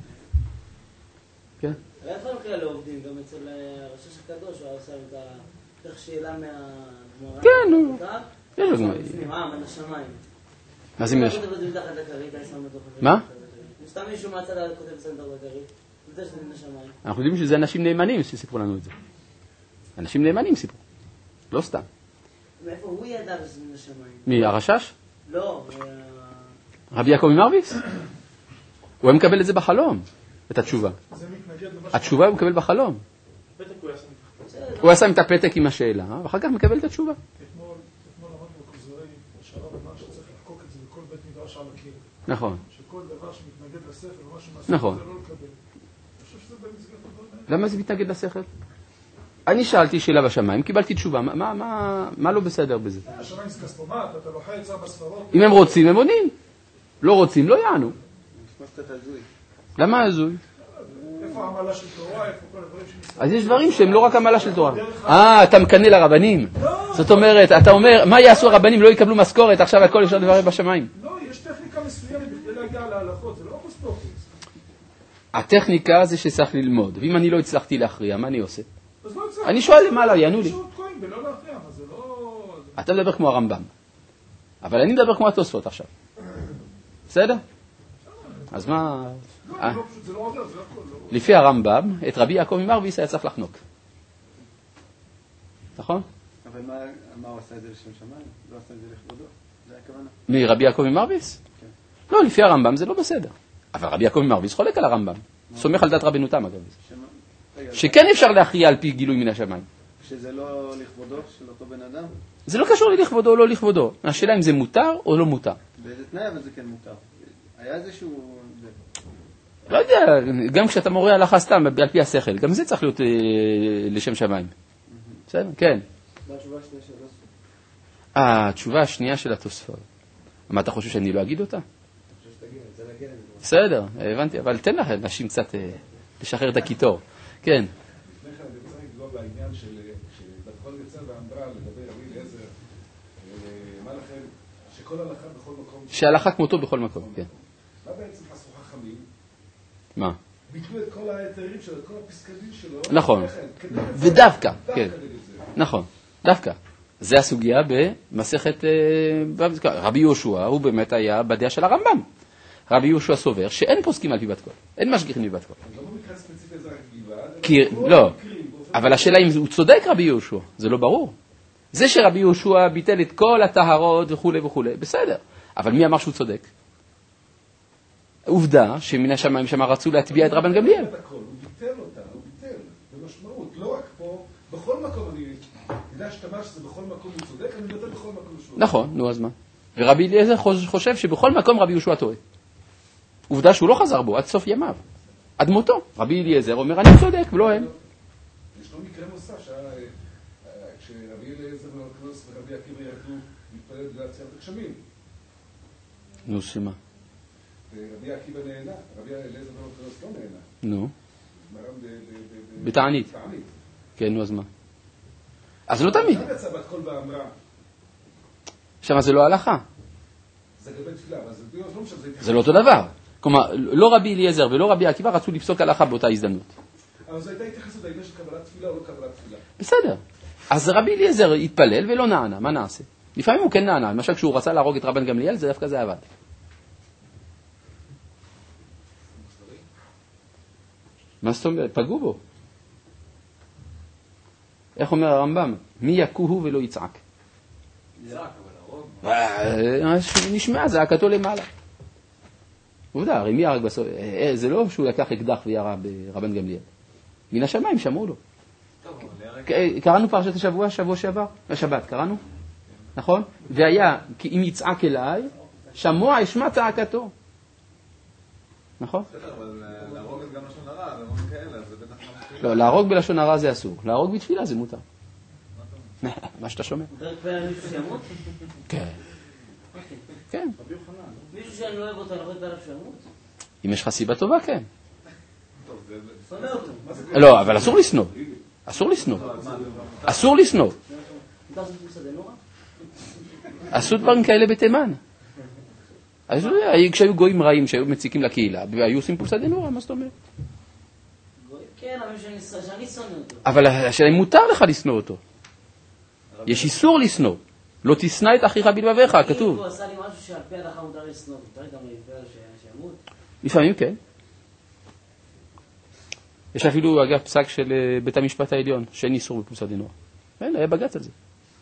כן? היה דברים כאלה עובדים, גם אצל הרשש הקדוש, הוא היה עושה את השאלה מהגמרא. כן, נו. יש לו גמרא. מן השמיים. מה זה מן השמיים? כותב את זה מתחת לכרית, היה שם בתוך הכרית. מה? סתם מישהו מהצד כותב את זה מתחת לכרית. זה שזה מן השמיים. אנחנו יודעים שזה אנשים נאמנים שסיפרו לנו את זה. אנשים נאמנים סיפרו. לא סתם. מאיפה הוא ידע שזה מן השמיים? מי, הרשש? לא. רבי יעקב ממרוויס? הוא היה מקבל את זה בחלום, את התשובה. זה מתנגד למה התשובה הוא מקבל בחלום. פתק הוא יעשה מתחת. הוא שם את הפתק עם השאלה, ואחר כך מקבל את התשובה. אתמול למדנו בכוזרי, שהרב אמר שצריך לחקוק את זה בכל בית מדרש על הקיר. נכון. שכל דבר שמתנגד לשכל ומשהו מהספר נכון. זה לא לקבל. אני חושב שזה במסגרת הדברים האלה. למה זה מתנגד לשכל? אני שאלתי שאלה בשמיים, קיבלתי תשובה, מה לא בסדר בזה? השמיים זה כספומט, אתה לוחץ יצא בספרות. אם הם רוצים, הם עונים. לא רוצים, לא יענו. נשמע קצת הזוי. למה הזוי? איפה העמלה של תורה, איפה כל הדברים שמסתכל. אז יש דברים שהם לא רק עמלה של תורה. אתה מקנה לרבנים. זאת אומרת, אתה אומר, מה יעשו הרבנים? לא יקבלו משכורת, עכשיו הכל אפשר לברר בשמיים. לא, יש טכניקה מסוימת בכדי להגיע להלכות, זה לא הוקוס פוקוס. הטכניקה זה שצריך ללמוד, ואם אני לא הצלחתי להכריע, מה אני עושה? אז לא צריך. אני שואל למעלה, יענו לי. פשוט תקועים ולא להכריע, אבל זה לא... אתה מדבר כמו הרמב"ם, אבל אני מדבר כמו התוספות עכשיו. בסדר? אז מה... לא, פשוט זה לא עובר, זה הכל. לפי הרמב"ם, את רבי יעקב ממרוויס היה צריך לחנוק. נכון? אבל מה הוא עשה את זה לשם שמיים? לא עשה את זה לכבודו? זה הכוונה. מרבי יעקב ממרוויס? לא, לפי הרמב"ם זה לא בסדר. אבל רבי יעקב ממרוויס חולק על הרמב"ם. סומך על דת רבנו תם, אגב. שכן אפשר להכריע על פי גילוי מן השמיים. שזה לא לכבודו של אותו בן אדם? זה לא קשור לכבודו או לא לכבודו. השאלה אם זה מותר או לא מותר. באיזה תנאי אבל זה כן מותר. היה איזשהו... לא יודע, גם כשאתה מורה הלכה סתם, על פי השכל, גם זה צריך להיות לשם שמיים. בסדר? כן. והתשובה השנייה של התוספות. התשובה השנייה של התוספות. מה, אתה חושב שאני לא אגיד אותה? בסדר, הבנתי, אבל תן לך אנשים קצת לשחרר את הקיטור. כן. לפני כן אני רוצה לגלוב לעניין שבכל יצא ואמרה לגבי רבי אליעזר, מה לכם, שכל הלכה בכל מקום... שההלכה כמותו בכל מקום, כן. מה בעצם עשו חכמים? מה? ביטלו את כל ההיתרים שלו, את כל הפסקדים שלו. נכון. כדי ודווקא, דווקא כן. נגד זה. נכון, דווקא. זה הסוגיה במסכת רבי יהושע, הוא באמת היה בדעה של הרמב"ם. רבי יהושע סובר שאין פוסקים על פי בת קול, אין משגיחים על פי בת קול. לא במקרה ספציפי זה רק גלעד, כי, לא, אבל השאלה אם הוא צודק רבי יהושע, זה לא ברור. זה שרבי יהושע ביטל את כל הטהרות וכו' וכו', בסדר. אבל מי אמר שהוא צודק? עובדה שמן השמיים שם רצו להטביע את רבן גמליאל. הוא ביטל אותה, הוא ביטל, במשמעות, לא רק פה, בכל מקום אני יודע שאתה אומר שזה בכל מקום הוא צודק, אני ביטל בכל מקום שהוא. נכון, נו אז מה? ורבי אליעזר חושב שבכל מקום רבי יהושע טועה. עובדה שהוא לא חזר בו עד סוף ימיו, עד מותו. רבי אליעזר אומר אני צודק ולא הם. יש לו מקרה נוסף כשרבי אליעזר והקנוס ורבי עקיבא ירדו להתפלל לעצירת הגשמים. נו שמה? רבי עקיבא נהנה, רבי אליעזר בן הורקנוס לא נהנה. נו. בתענית. כן, נו, אז מה? אז לא תמיד. עכשיו יצא בת קול ואמרה. שם זה לא הלכה. זה גבי תפילה, אבל לא משנה. זה לא אותו דבר. כלומר, לא רבי אליעזר ולא רבי עקיבא רצו לפסוק הלכה באותה הזדמנות. אבל זו הייתה התייחסות לעניין של קבלת תפילה או לא קבלת תפילה. בסדר. אז רבי אליעזר התפלל ולא נענה, מה נעשה? לפעמים הוא כן נענה, למשל כשהוא רצה להרוג את רבן גמליאל, זה דווקא זה עבד. מה זאת אומרת? פגעו בו. איך אומר הרמב"ם? מי יקוהו ולא יצעק? יצעק, אבל הרוב. נשמע זעקתו למעלה. עובדה, הרי מי הרג בסוף? זה לא שהוא לקח אקדח וירה ברבן גמליאל. מן השמיים שמעו לו. קראנו פרשת השבוע, שבוע שעבר, השבת, קראנו? נכון? והיה, כי אם יצעק אליי, שמוע אשמע צעקתו. נכון? בסדר, אבל להרוג את גם לשון הרע, להרוג כאלה, זה בטח לא מספיק. לא, להרוג בלשון הרע זה אסור. להרוג בתפילה זה מותר. מה שאתה שומע. מותר להתפלל על מישהו שימות? כן. כן. מישהו שאני לא אוהב אותו, אני יכול להתפלל עליו שימות? אם יש לך סיבה טובה, כן. שונא אותו. לא, אבל אסור לשנוא. אסור לשנוא. אסור לשנוא. מותר לעשות פולסא דנורא? עשו דברים כאלה בתימן. אז כשהיו גויים רעים שהיו מציקים לקהילה, והיו עושים פולסא דנורא, מה זאת אומרת? כן, אבל שאני שונא אותו. אבל השאלה אם מותר לך לשנוא אותו. יש איסור לשנוא. לא תשנא את אחיך בלבביך, כתוב. אם הוא עשה לי משהו שעל פי ההלכה מותר לשנוא, מותר גם להתפלל שימות? לפעמים כן. יש אפילו, אגב, פסק של בית המשפט העליון, שאין איסור בפולסא דנורא. אין, היה בג"ץ על זה.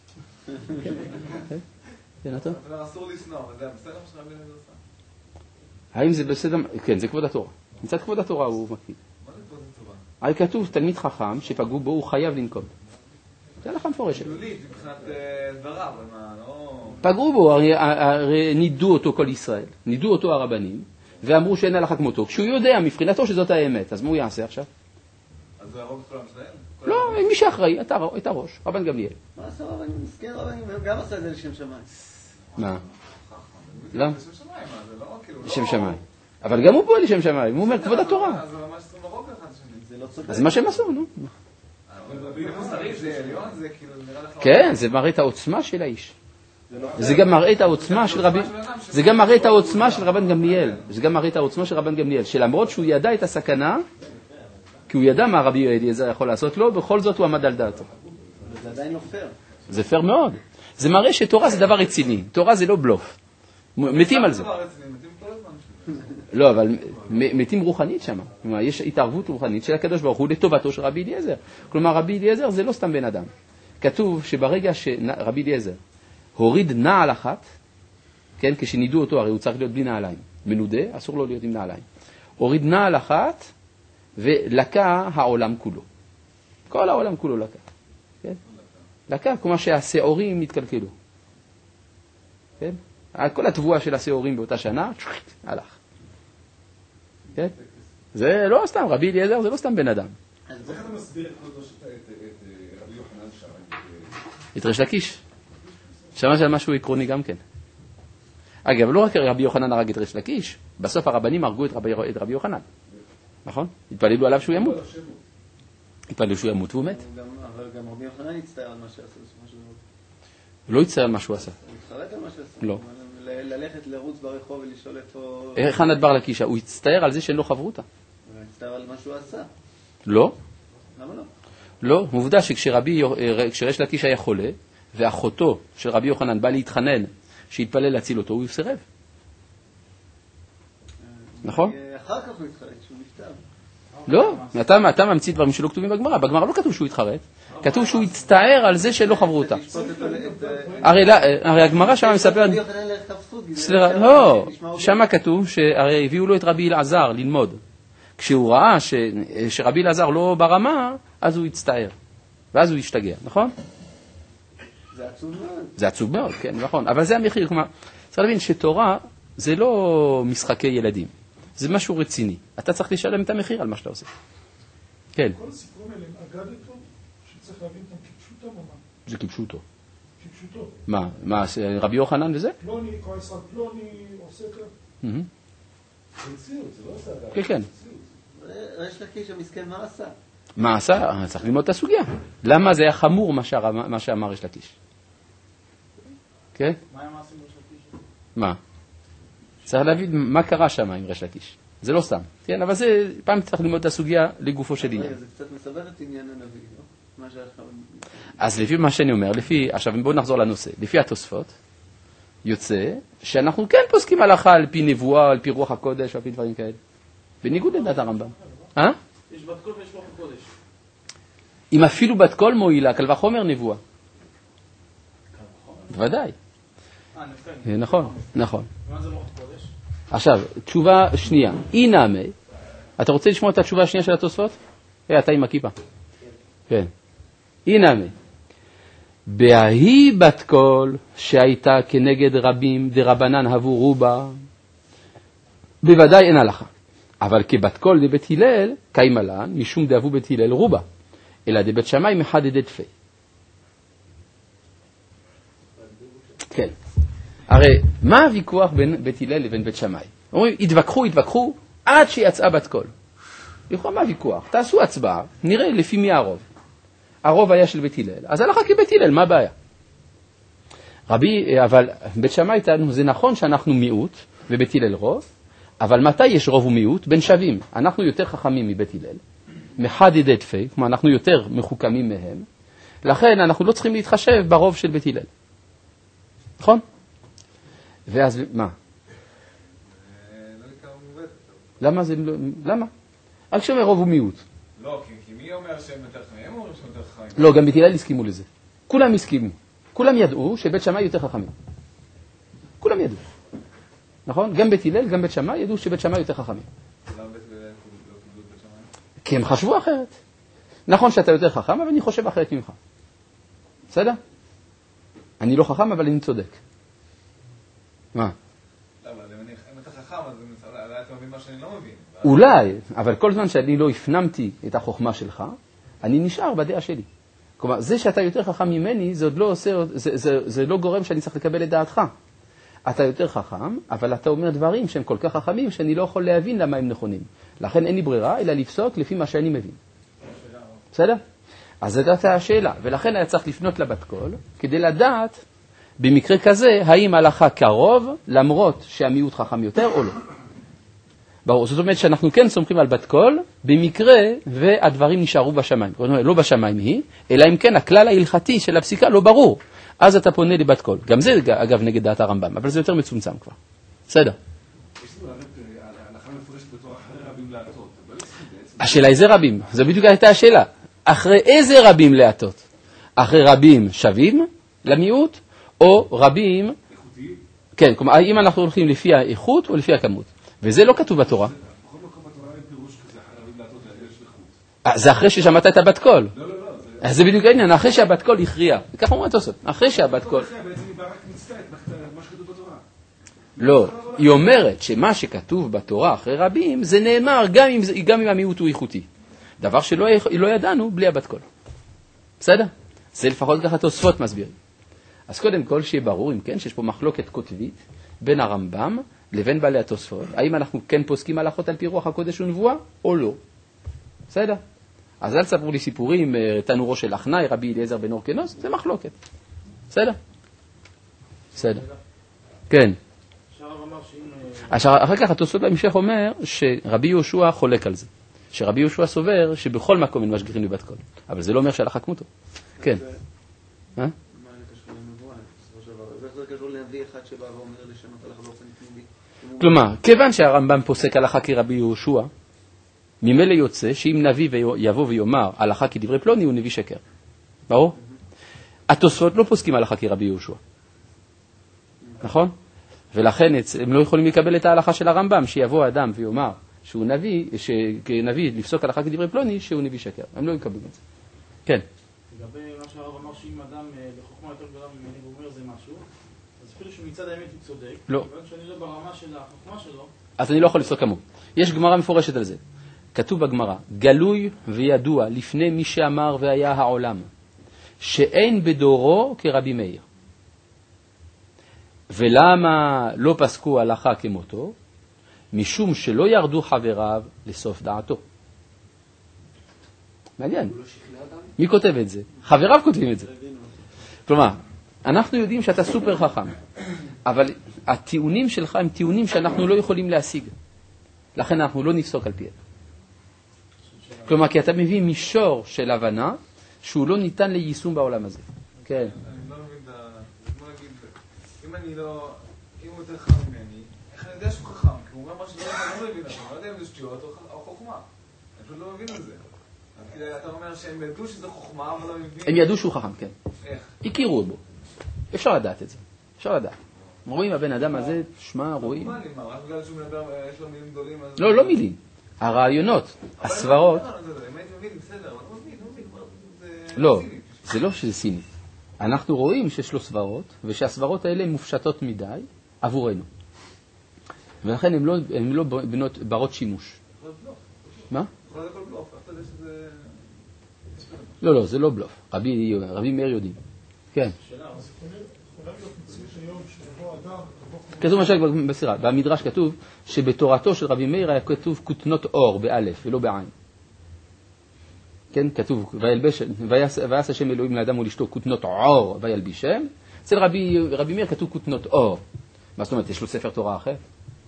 כן, אתה? אבל אסור לשנוא, אבל זה בסדר מה שרבי אליעזר עשה. האם זה בסדר? כן, זה כבוד התורה. מצד כבוד התורה הוא מקפיד. מה זה פה זה טובה? הרי כתוב, תלמיד חכם שפגעו בו, הוא חייב לנקום. זה הלכה מפורשת. מילולית, מבחינת דבריו, מה, לא... פגעו בו, הרי נידו אותו כל ישראל. נידו אותו הרבנים, ואמרו שאין הלכה כמותו. כשהוא יודע מבחינתו שזאת האמת, אז מה הוא יעשה עכשיו? אז הוא יהרוג את כולם שלהם? לא, מי שאחראי, את הראש, רבן גמליאל. מה עשה רבן? מסכן רבן, הוא גם עשה את זה לשם שמיים. מה? למה? לשם שמיים, מה, זה לא כאילו... לשם שמיים. אבל גם הוא פועל לשם שמיים, הוא אומר כבוד התורה. אז זה ממש אסור להרוג אחד לשני. זה לא צודק. אז מה שהם עשו, נו. זה מוסרי, זה עליון, זה כאילו נראה לך... כן, זה מראה את העוצמה של האיש. זה גם מראה את העוצמה של רבי... זה גם מראה את העוצמה של רבן גמליאל. זה גם מראה את העוצמה של רבן גמליאל, שלמרות שהוא ידע את הסכנה, כי הוא ידע מה רבי אליעזר יכול לעשות לו, בכל זאת הוא עמד על דעתו. זה עדיין לא פייר. זה פייר מאוד. זה מראה שתורה זה דבר רציני. תורה זה לא בלוף. מתים על זה. מתים כל הזמן. לא, אבל מתים רוחנית שם. כלומר, יש התערבות רוחנית של הקדוש ברוך הוא לטובתו של רבי אליעזר. כלומר, רבי אליעזר זה לא סתם בן אדם. כתוב שברגע שרבי אליעזר הוריד נעל אחת, כן, כשנידו אותו, הרי הוא צריך להיות בלי נעליים. מנודה, אסור לו להיות עם נעליים. הוריד נעל אחת ולקה העולם כולו. כל העולם כולו לקה. כן? לקה, כמו שהשעורים התקלקלו. כן? כל התבואה של השעורים באותה שנה, הלך. כן? זה לא סתם, רבי אליעזר זה לא סתם בן אדם. אז איך אתה מסביר את רבי יוחנן שם? את ריש לקיש. שמע של משהו עקרוני גם כן. אגב, לא רק רבי יוחנן הרג את ריש לקיש, בסוף הרבנים הרגו את רבי יוחנן. נכון? התפללו עליו שהוא ימות. התפללו שהוא ימות והוא מת. אבל גם רבי יוחנן הצטער על מה שעשה. לא הצטער על מה שהוא עשה. הוא התחרט על מה שעשה. לא. ללכת לרוץ ברחוב ולשאול איפה... איך חנת בר לקישה? הוא הצטער על זה שאין לו חברותה. הוא הצטער על מה שהוא עשה. לא. למה לא? לא. עובדה שכשריש לקיש היה חולה, ואחותו של רבי יוחנן בא להתחנן שיתפלל להציל אותו, הוא סירב. נכון? אחר כך הוא התחרט שהוא נפטר. לא, אתה ממציא דברים שלא כתובים בגמרא. בגמרא לא כתוב שהוא התחרט, כתוב שהוא הצטער על זה שלא חברו אותה. הרי הגמרא שם מספר... לא, שם כתוב שהרי הביאו לו את רבי אלעזר ללמוד. כשהוא ראה שרבי אלעזר לא ברמה, אז הוא הצטער. ואז הוא השתגע, נכון? זה עצוב מאוד. זה עצוב מאוד, כן, נכון. אבל זה המחיר, כלומר, צריך להבין שתורה זה לא משחקי ילדים. זה משהו רציני. אתה צריך לשלם את המחיר על מה שאתה עושה. כן. כל הסיפורים האלה הם אגדתו, שצריך להבין אותם כפשוטם או מה? זה כפשוטו. כפשוטו. מה, רבי יוחנן וזה? פלוני, כועס על פלוני, עושה כך. במציאות, זה לא עושה אדם. כן, כן. ריש לקיש המסכן מה עשה? מה עשה? צריך ללמוד את הסוגיה. למה זה היה חמור מה שאמר ריש לקיש? כן? מה היה מעשים ריש לקיש? מה? צריך להבין מה קרה שם עם ריש לקיש. זה לא סתם. כן, אבל זה פעם צריך ללמוד את הסוגיה לגופו של עניין. רגע, זה קצת מסבר את עניין הנביא, לא? מה שאנחנו... אז לפי מה שאני אומר, עכשיו בואו נחזור לנושא. לפי התוספות, יוצא שאנחנו כן פוסקים הלכה על פי נבואה, על פי רוח הקודש, על פי דברים כאלה. בניגוד לדעת הרמב"ם. יש בת קול ויש רוח הקודש. אם אפילו בת קול מועילה, קל וחומר נבואה. בוודאי. נכון. מה זה רוח הקודש? עכשיו, תשובה שנייה. אינמה, אתה רוצה לשמוע את התשובה השנייה של התוספות? אתה עם הכיפה. כן. אינמה. בהיא בת קול שהייתה כנגד רבים דרבנן הבו רובה, בוודאי אין הלכה. אבל כבת קול דבית הלל, קיימלן, משום דאבו בית הלל רובה, אלא דבית שמאי מחדדת פי. כן. הרי מה הוויכוח בין בית הלל לבין בית שמאי? אומרים, התווכחו, עד שיצאה בת קול. לכאורה מה הוויכוח? תעשו הצבעה, נראה לפי מי הרוב. הרוב היה של בית הלל, אז הלכה כבית הלל, מה הבעיה? אבל בית שמאי טענו, זה נכון שאנחנו מיעוט ובית הלל רוב, אבל מתי יש רוב ומיעוט? בין שווים. אנחנו יותר חכמים מבית הלל, מחדדת פי, כלומר אנחנו יותר מחוכמים מהם, לכן אנחנו לא צריכים להתחשב ברוב של בית הלל. נכון? ואז מה? למה זה... למה? רק שאומר רוב ומיעוט. לא, כי מי אומר שהם יותר חכמים או אומרים שהם יותר חכמים? לא, גם בית הלל הסכימו לזה. כולם הסכימו. כולם ידעו שבית שמאי יותר חכמים. כולם ידעו. נכון? גם בית הלל, גם בית שמאי ידעו שבית שמאי יותר חכמים. למה בית הלל לא קיבלו את בית שמאי? כי הם חשבו אחרת. נכון שאתה יותר חכם, אבל אני חושב אחרת ממך. בסדר? אני לא חכם, אבל אני צודק. מה? לא, אבל אם אתה חכם, אז אתה מבין מה שאני לא מבין. אולי, אבל כל זמן שאני לא הפנמתי את החוכמה שלך, אני נשאר בדעה שלי. כלומר, זה שאתה יותר חכם ממני, זה עוד לא עושה, זה לא גורם שאני צריך לקבל את דעתך. אתה יותר חכם, אבל אתה אומר דברים שהם כל כך חכמים, שאני לא יכול להבין למה הם נכונים. לכן אין לי ברירה, אלא לפסוק לפי מה שאני מבין. בסדר? אז זאת השאלה, ולכן היה צריך לפנות לבת קול, כדי לדעת, במקרה כזה, האם הלכה קרוב, למרות שהמיעוט חכם יותר או לא. ברור, זאת אומרת שאנחנו כן סומכים על בת קול, במקרה והדברים נשארו בשמיים. לא בשמיים היא, אלא אם כן הכלל ההלכתי של הפסיקה לא ברור. אז אתה פונה לבת קול. גם זה אגב נגד דעת הרמב"ם, אבל זה יותר מצומצם כבר. בסדר. השאלה איזה רבים? זה בדיוק הייתה השאלה. אחרי איזה רבים להטות? אחרי רבים שווים למיעוט, או רבים... איכותיים? כן, כלומר, אם אנחנו הולכים לפי האיכות או לפי הכמות. וזה לא כתוב בתורה. בכל מקום בתורה אין פירוש כזה, חייבים לעשות יש לחוץ. זה אחרי ששמעת את הבת קול. לא. זה בדיוק העניין, אחרי שהבת קול הכריעה. וככה אומרת עושות, אחרי שהבת קול... בעצם היא באה רק מצטעת, מה שכתוב בתורה. לא, היא אומרת שמה שכתוב בתורה אחרי רבים, זה נאמר גם אם המיעוט הוא איכותי. דבר שלא ידענו בלי הבת קול. בסדר? זה לפחות ככה תוספות מסבירים. אז קודם כל שיהיה ברור, אם כן, שיש פה מחלוקת כותבית בין הרמב"ם לבין בעלי התוספות. האם אנחנו כן פוסקים הלכות על פי רוח הקודש ונבואה או לא? בסדר? אז אל תספרו לי סיפורים, תנורו של אחנאי, רבי אליעזר בן אורקנוס, זה מחלוקת. בסדר? בסדר. כן. אחר כך התוספות בהמשך אומר שרבי יהושע חולק על זה. שרבי יהושע סובר שבכל מקום אין משגיחים לבת קול. אבל זה לא אומר שהלכה כמותו. כן. מה קשור לנבואה? ואיך זה קשור לנביא אחד שבא ואומר לשנות הלכה באופן תמידי? כלומר, כיוון שהרמב"ם פוסק הלכה כרבי יהושע, ממילא יוצא שאם נביא יבוא ויאמר הלכה כדברי פלוני, הוא נביא שקר. ברור? התוספות לא פוסקים הלכה כרבי יהושע. נכון? ולכן הם לא יכולים לקבל את ההלכה של הרמב"ם, שיבוא אדם ויאמר שהוא נביא, שכנביא לפסוק הלכה כדברי פלוני, שהוא נביא שקר. הם לא יקבלו את זה. כן. לגבי מה שהרב אמר, שאם אדם בחוכמה יותר גדולה ממני ואומר זה משהו, אז אפילו שמצד האמת הוא צודק, לא. אבל שאני לא ברמה של החוכמה שלו, אז אני לא יכול לפסוק כמוהו. יש גמרא מפורשת על זה. כתוב בגמרא, גלוי וידוע לפני מי שאמר והיה העולם, שאין בדורו כרבי מאיר. ולמה לא פסקו הלכה כמותו? משום שלא ירדו חבריו לסוף דעתו. מעניין. מי כותב את זה? חבריו כותבים את זה. כלומר, אנחנו יודעים שאתה סופר חכם, אבל הטיעונים שלך הם טיעונים שאנחנו לא יכולים להשיג. לכן אנחנו לא נפסוק על פיהם. כלומר, כי אתה מביא מישור של הבנה שהוא לא ניתן ליישום בעולם הזה. כן. אני לא מבין את ה... בוא נגיד, אם הוא יותר חכם ממני, איך אני יודע שהוא חכם? כי הוא אומר משהו לא מבין, אני לא יודע אם זה שטויות או חוכמה. אני פשוט לא מבין את זה. אתה אומר שהם ידעו שזה חוכמה, אבל לא מבין... הם ידעו שהוא חכם, כן. איך? הכירו בו. אפשר לדעת את זה. אפשר לדעת. רואים הבן אדם הזה, שמה, רואים. מה נגמר? רק בגלל שהוא מדבר, יש לו מילים גדולים... לא, לא מילים. הרעיונות, הסברות... אם היית מבין, בסדר, אבל לא מבין. לא, זה לא שזה סיני. אנחנו רואים שיש לו סברות, ושהסברות האלה מופשטות מדי עבורנו. ולכן הן לא ברות שימוש. מה? לא, לא, זה לא בלוף. רבי מאיר יודעים. כן. כתוב משל בסירה, במדרש כתוב שבתורתו של רבי מאיר היה כתוב כותנות אור באלף ולא בעין. כן, כתוב, ויעש השם אלוהים לאדם ולאשתו כותנות אור וילבישם. אצל רבי מאיר כתוב כותנות אור. מה זאת אומרת, יש לו ספר תורה אחר?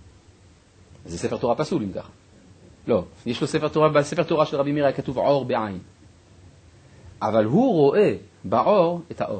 זה ספר תורה פסול אם ככה. לא, יש לו ספר תורה, בספר תורה של רבי מאיר היה כתוב אור בעין. אבל הוא רואה באור את האור.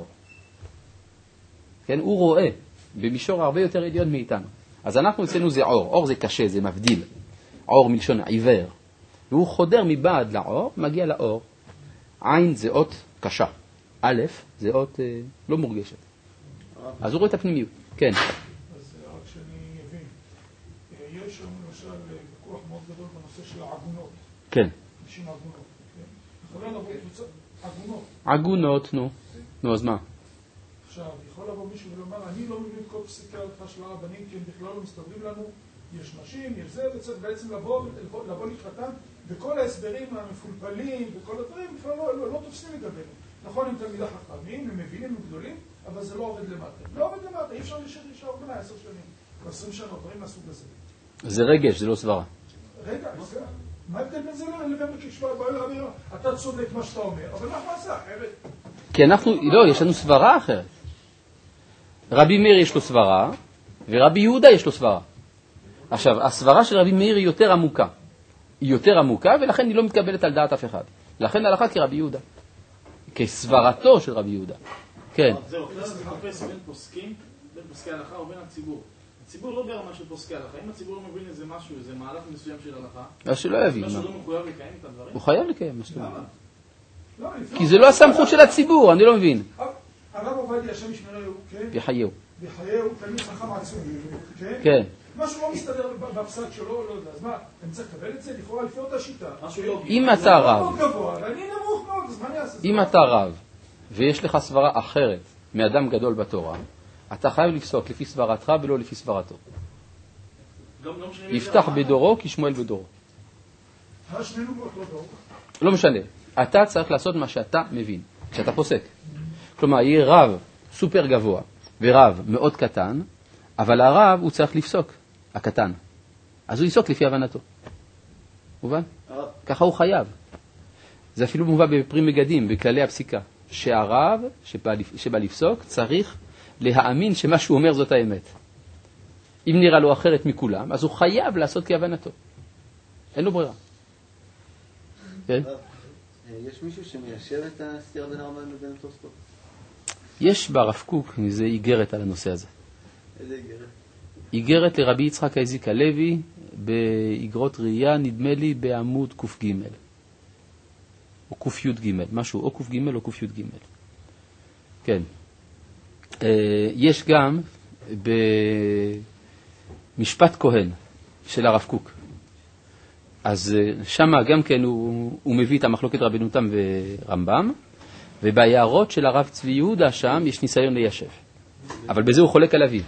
כן, הוא רואה במישור הרבה יותר עליון מאיתנו. אז אנחנו אצלנו זה אור. אור זה קשה, זה מבדיל. אור מלשון עיוור. והוא חודר מבעד לאור, מגיע לאור. עין זה אות קשה. א' זה אות לא מורגשת. אז הוא רואה את הפנימיות. כן. אז רק שאני אבין. יש לנו למשל ויכוח מאוד גדול בנושא של העגונות. כן. נשים עגונות. יכולה לבוא קבוצה עגונות. עגונות, נו, אז מה? עכשיו, יכול לבוא מישהו ולומר, אני לא מבין כל פסיקה של הרבנים, כי הם בכלל לא מסתדרים לנו, יש נשים, יש זה, וצריך בעצם לבוא לקראתם, וכל ההסברים המפולפלים וכל הדברים בכלל לא תופסים לגבינו. נכון, הם תלמידי חכמים, הם מבינים, הם גדולים, אבל זה לא עובד למטה. לא עובד למטה, אי אפשר להישאר בנה 10 שנים, או 20 שנה, דברים מהסוג הזה. זה רגש, זה לא סברה. רגע, מה ההבדל בין זה לבין בקשבה? אתה צודק מה שאתה אומר, אבל מה נעשה אחרת? כי אנחנו, לא, יש לנו סברה אחרת. רבי מאיר יש לו סברה, ורבי יהודה יש לו סברה. עכשיו, הסברה של רבי מאיר היא יותר עמוקה. היא יותר עמוקה, ולכן היא לא מתקבלת על דעת אף אחד. לכן הלכה כרבי יהודה. כסברתו של רבי יהודה. כן. זהו, זה מחפש בין פוסקי הלכה או בין הציבור. הציבור לא ברמה של פוסקי הלכה. אם הציבור לא מבין איזה משהו, איזה מהלך מסוים של הלכה, אז שלא יבין. משהו לא מחויב לקיים את הדברים? הוא חייב לקיים. כי זה לא הסמכות של הציבור, אני לא מבין. הרב עובדיה, השם ישמרהו, כן? בחייהו. בחייהו, תלמיד חכם עצום, כן? כן. משהו לא מסתדר בפסק שלו, לא יודע, אז מה, אני צריך לקבל את זה? לכאורה לפי אותה שיטה. אם אתה רב, אני נמוך מאוד, אז מה אני אעשה? אם אתה רב, ויש לך סברה אחרת מאדם גדול בתורה, אתה חייב לפסוק לפי סברתך ולא לפי סברתו. יפתח בדורו כשמואל בדורו. השנינו באותו דור. לא משנה. אתה צריך לעשות מה שאתה מבין, כשאתה פוסק. כלומר, יהיה רב סופר גבוה ורב מאוד קטן, אבל הרב הוא צריך לפסוק, הקטן. אז הוא יפסוק לפי הבנתו. מובן? ככה הוא חייב. זה אפילו מובא בפרי מגדים, בכללי הפסיקה, שהרב שבא לפסוק צריך להאמין שמה שהוא אומר זאת האמת. אם נראה לו אחרת מכולם, אז הוא חייב לעשות כהבנתו. אין לו ברירה. כן? יש מישהו שמיישב את הסתירה בין הרמב"ם לבין תוספות? יש ברב קוק איזה איגרת על הנושא הזה. איזה איגרת? איגרת לרבי יצחק אייזיק הלוי באיגרות ראייה, נדמה לי בעמוד ק"ג או ק"ג, משהו, או ק"ג או ק"ג. כן. יש גם במשפט כהן של הרב קוק. אז שמה גם כן הוא מביא את המחלוקת רבנותם ורמב"ם, וביערות של הרב צבי יהודה שם יש ניסיון ליישב. אבל בזה הוא חולק על אביו.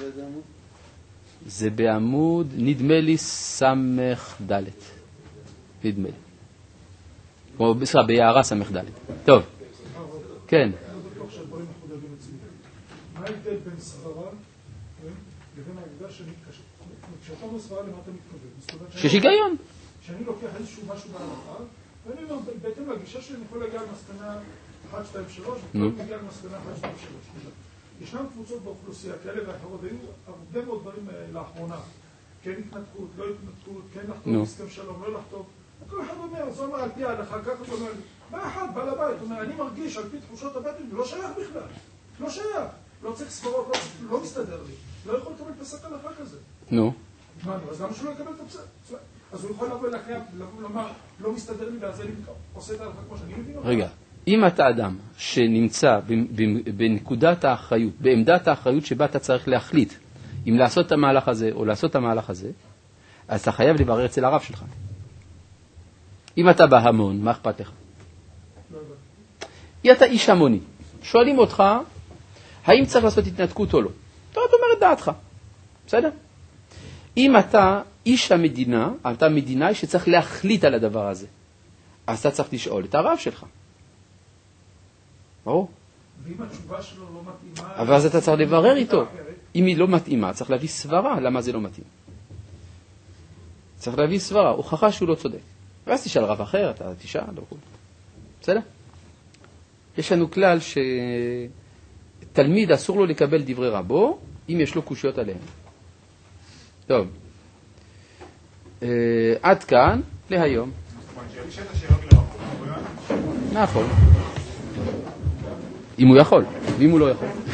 זה בעמוד, נדמה לי, סמך ד'. נדמה לי. או בסדר, ביערה סמך ד'. טוב. כן. מה ההבדל בין סברה לבין העובדה כשאתה אומר סברה למה אתה מתכוון. שיש היגיון. שאני לוקח איזשהו משהו בהלכה, ואני אומר, בהתאם לגישה שלי אני יכול להגיע למסקנה 1, 2, 3, וכאן מגיע למסקנה 1, 2, 3. ישנם קבוצות באוכלוסייה כאלה ואחרות, היו הרבה מאוד דברים לאחרונה. כן התנתקות, לא התנתקות, כן לחתום הסכם שלום, לא לחתום. כל אחד אומר, זה אומר על פי ההלכה, ככה זה אומר, בא אחד, בא לבית, אומר, אני מרגיש על פי תחושות הבטן, לא שייך בכלל. לא שייך. לא צריך סברות, לא מסתדר לי. לא יכול לקבל פסק הלכה כזה. נו. אז למה שלא יקבל את הפסק? אז הוא יכול לבוא לקיים, לומר, לא מסתדר לי, ואז אני עושה את ההלכה כמו שאני מבין. רגע, אם אתה אדם שנמצא בנקודת האחריות, בעמדת האחריות שבה אתה צריך להחליט אם לעשות את המהלך הזה או לעשות את המהלך הזה, אז אתה חייב לברר אצל הרב שלך. אם אתה בהמון, מה אכפת לך? אם אתה איש המוני, שואלים אותך, האם צריך לעשות התנתקות או לא? אתה אומר את דעתך, בסדר? אם אתה איש המדינה, אתה מדינאי שצריך להחליט על הדבר הזה, אז אתה צריך לשאול את הרב שלך. ברור? ואם התשובה שלו לא מתאימה... אבל אז אתה צריך לברר איתו. אם היא לא מתאימה, צריך להביא סברה למה זה לא מתאים. צריך להביא סברה, הוכחה שהוא לא צודק. ואז תשאל רב אחר, אתה תשאל, לא יכול. בסדר? יש לנו כלל שתלמיד אסור לו לקבל דברי רבו, אם יש לו קושיות עליהם. טוב. עד כאן להיום. נכון. אם הוא יכול, ואם הוא לא יכול.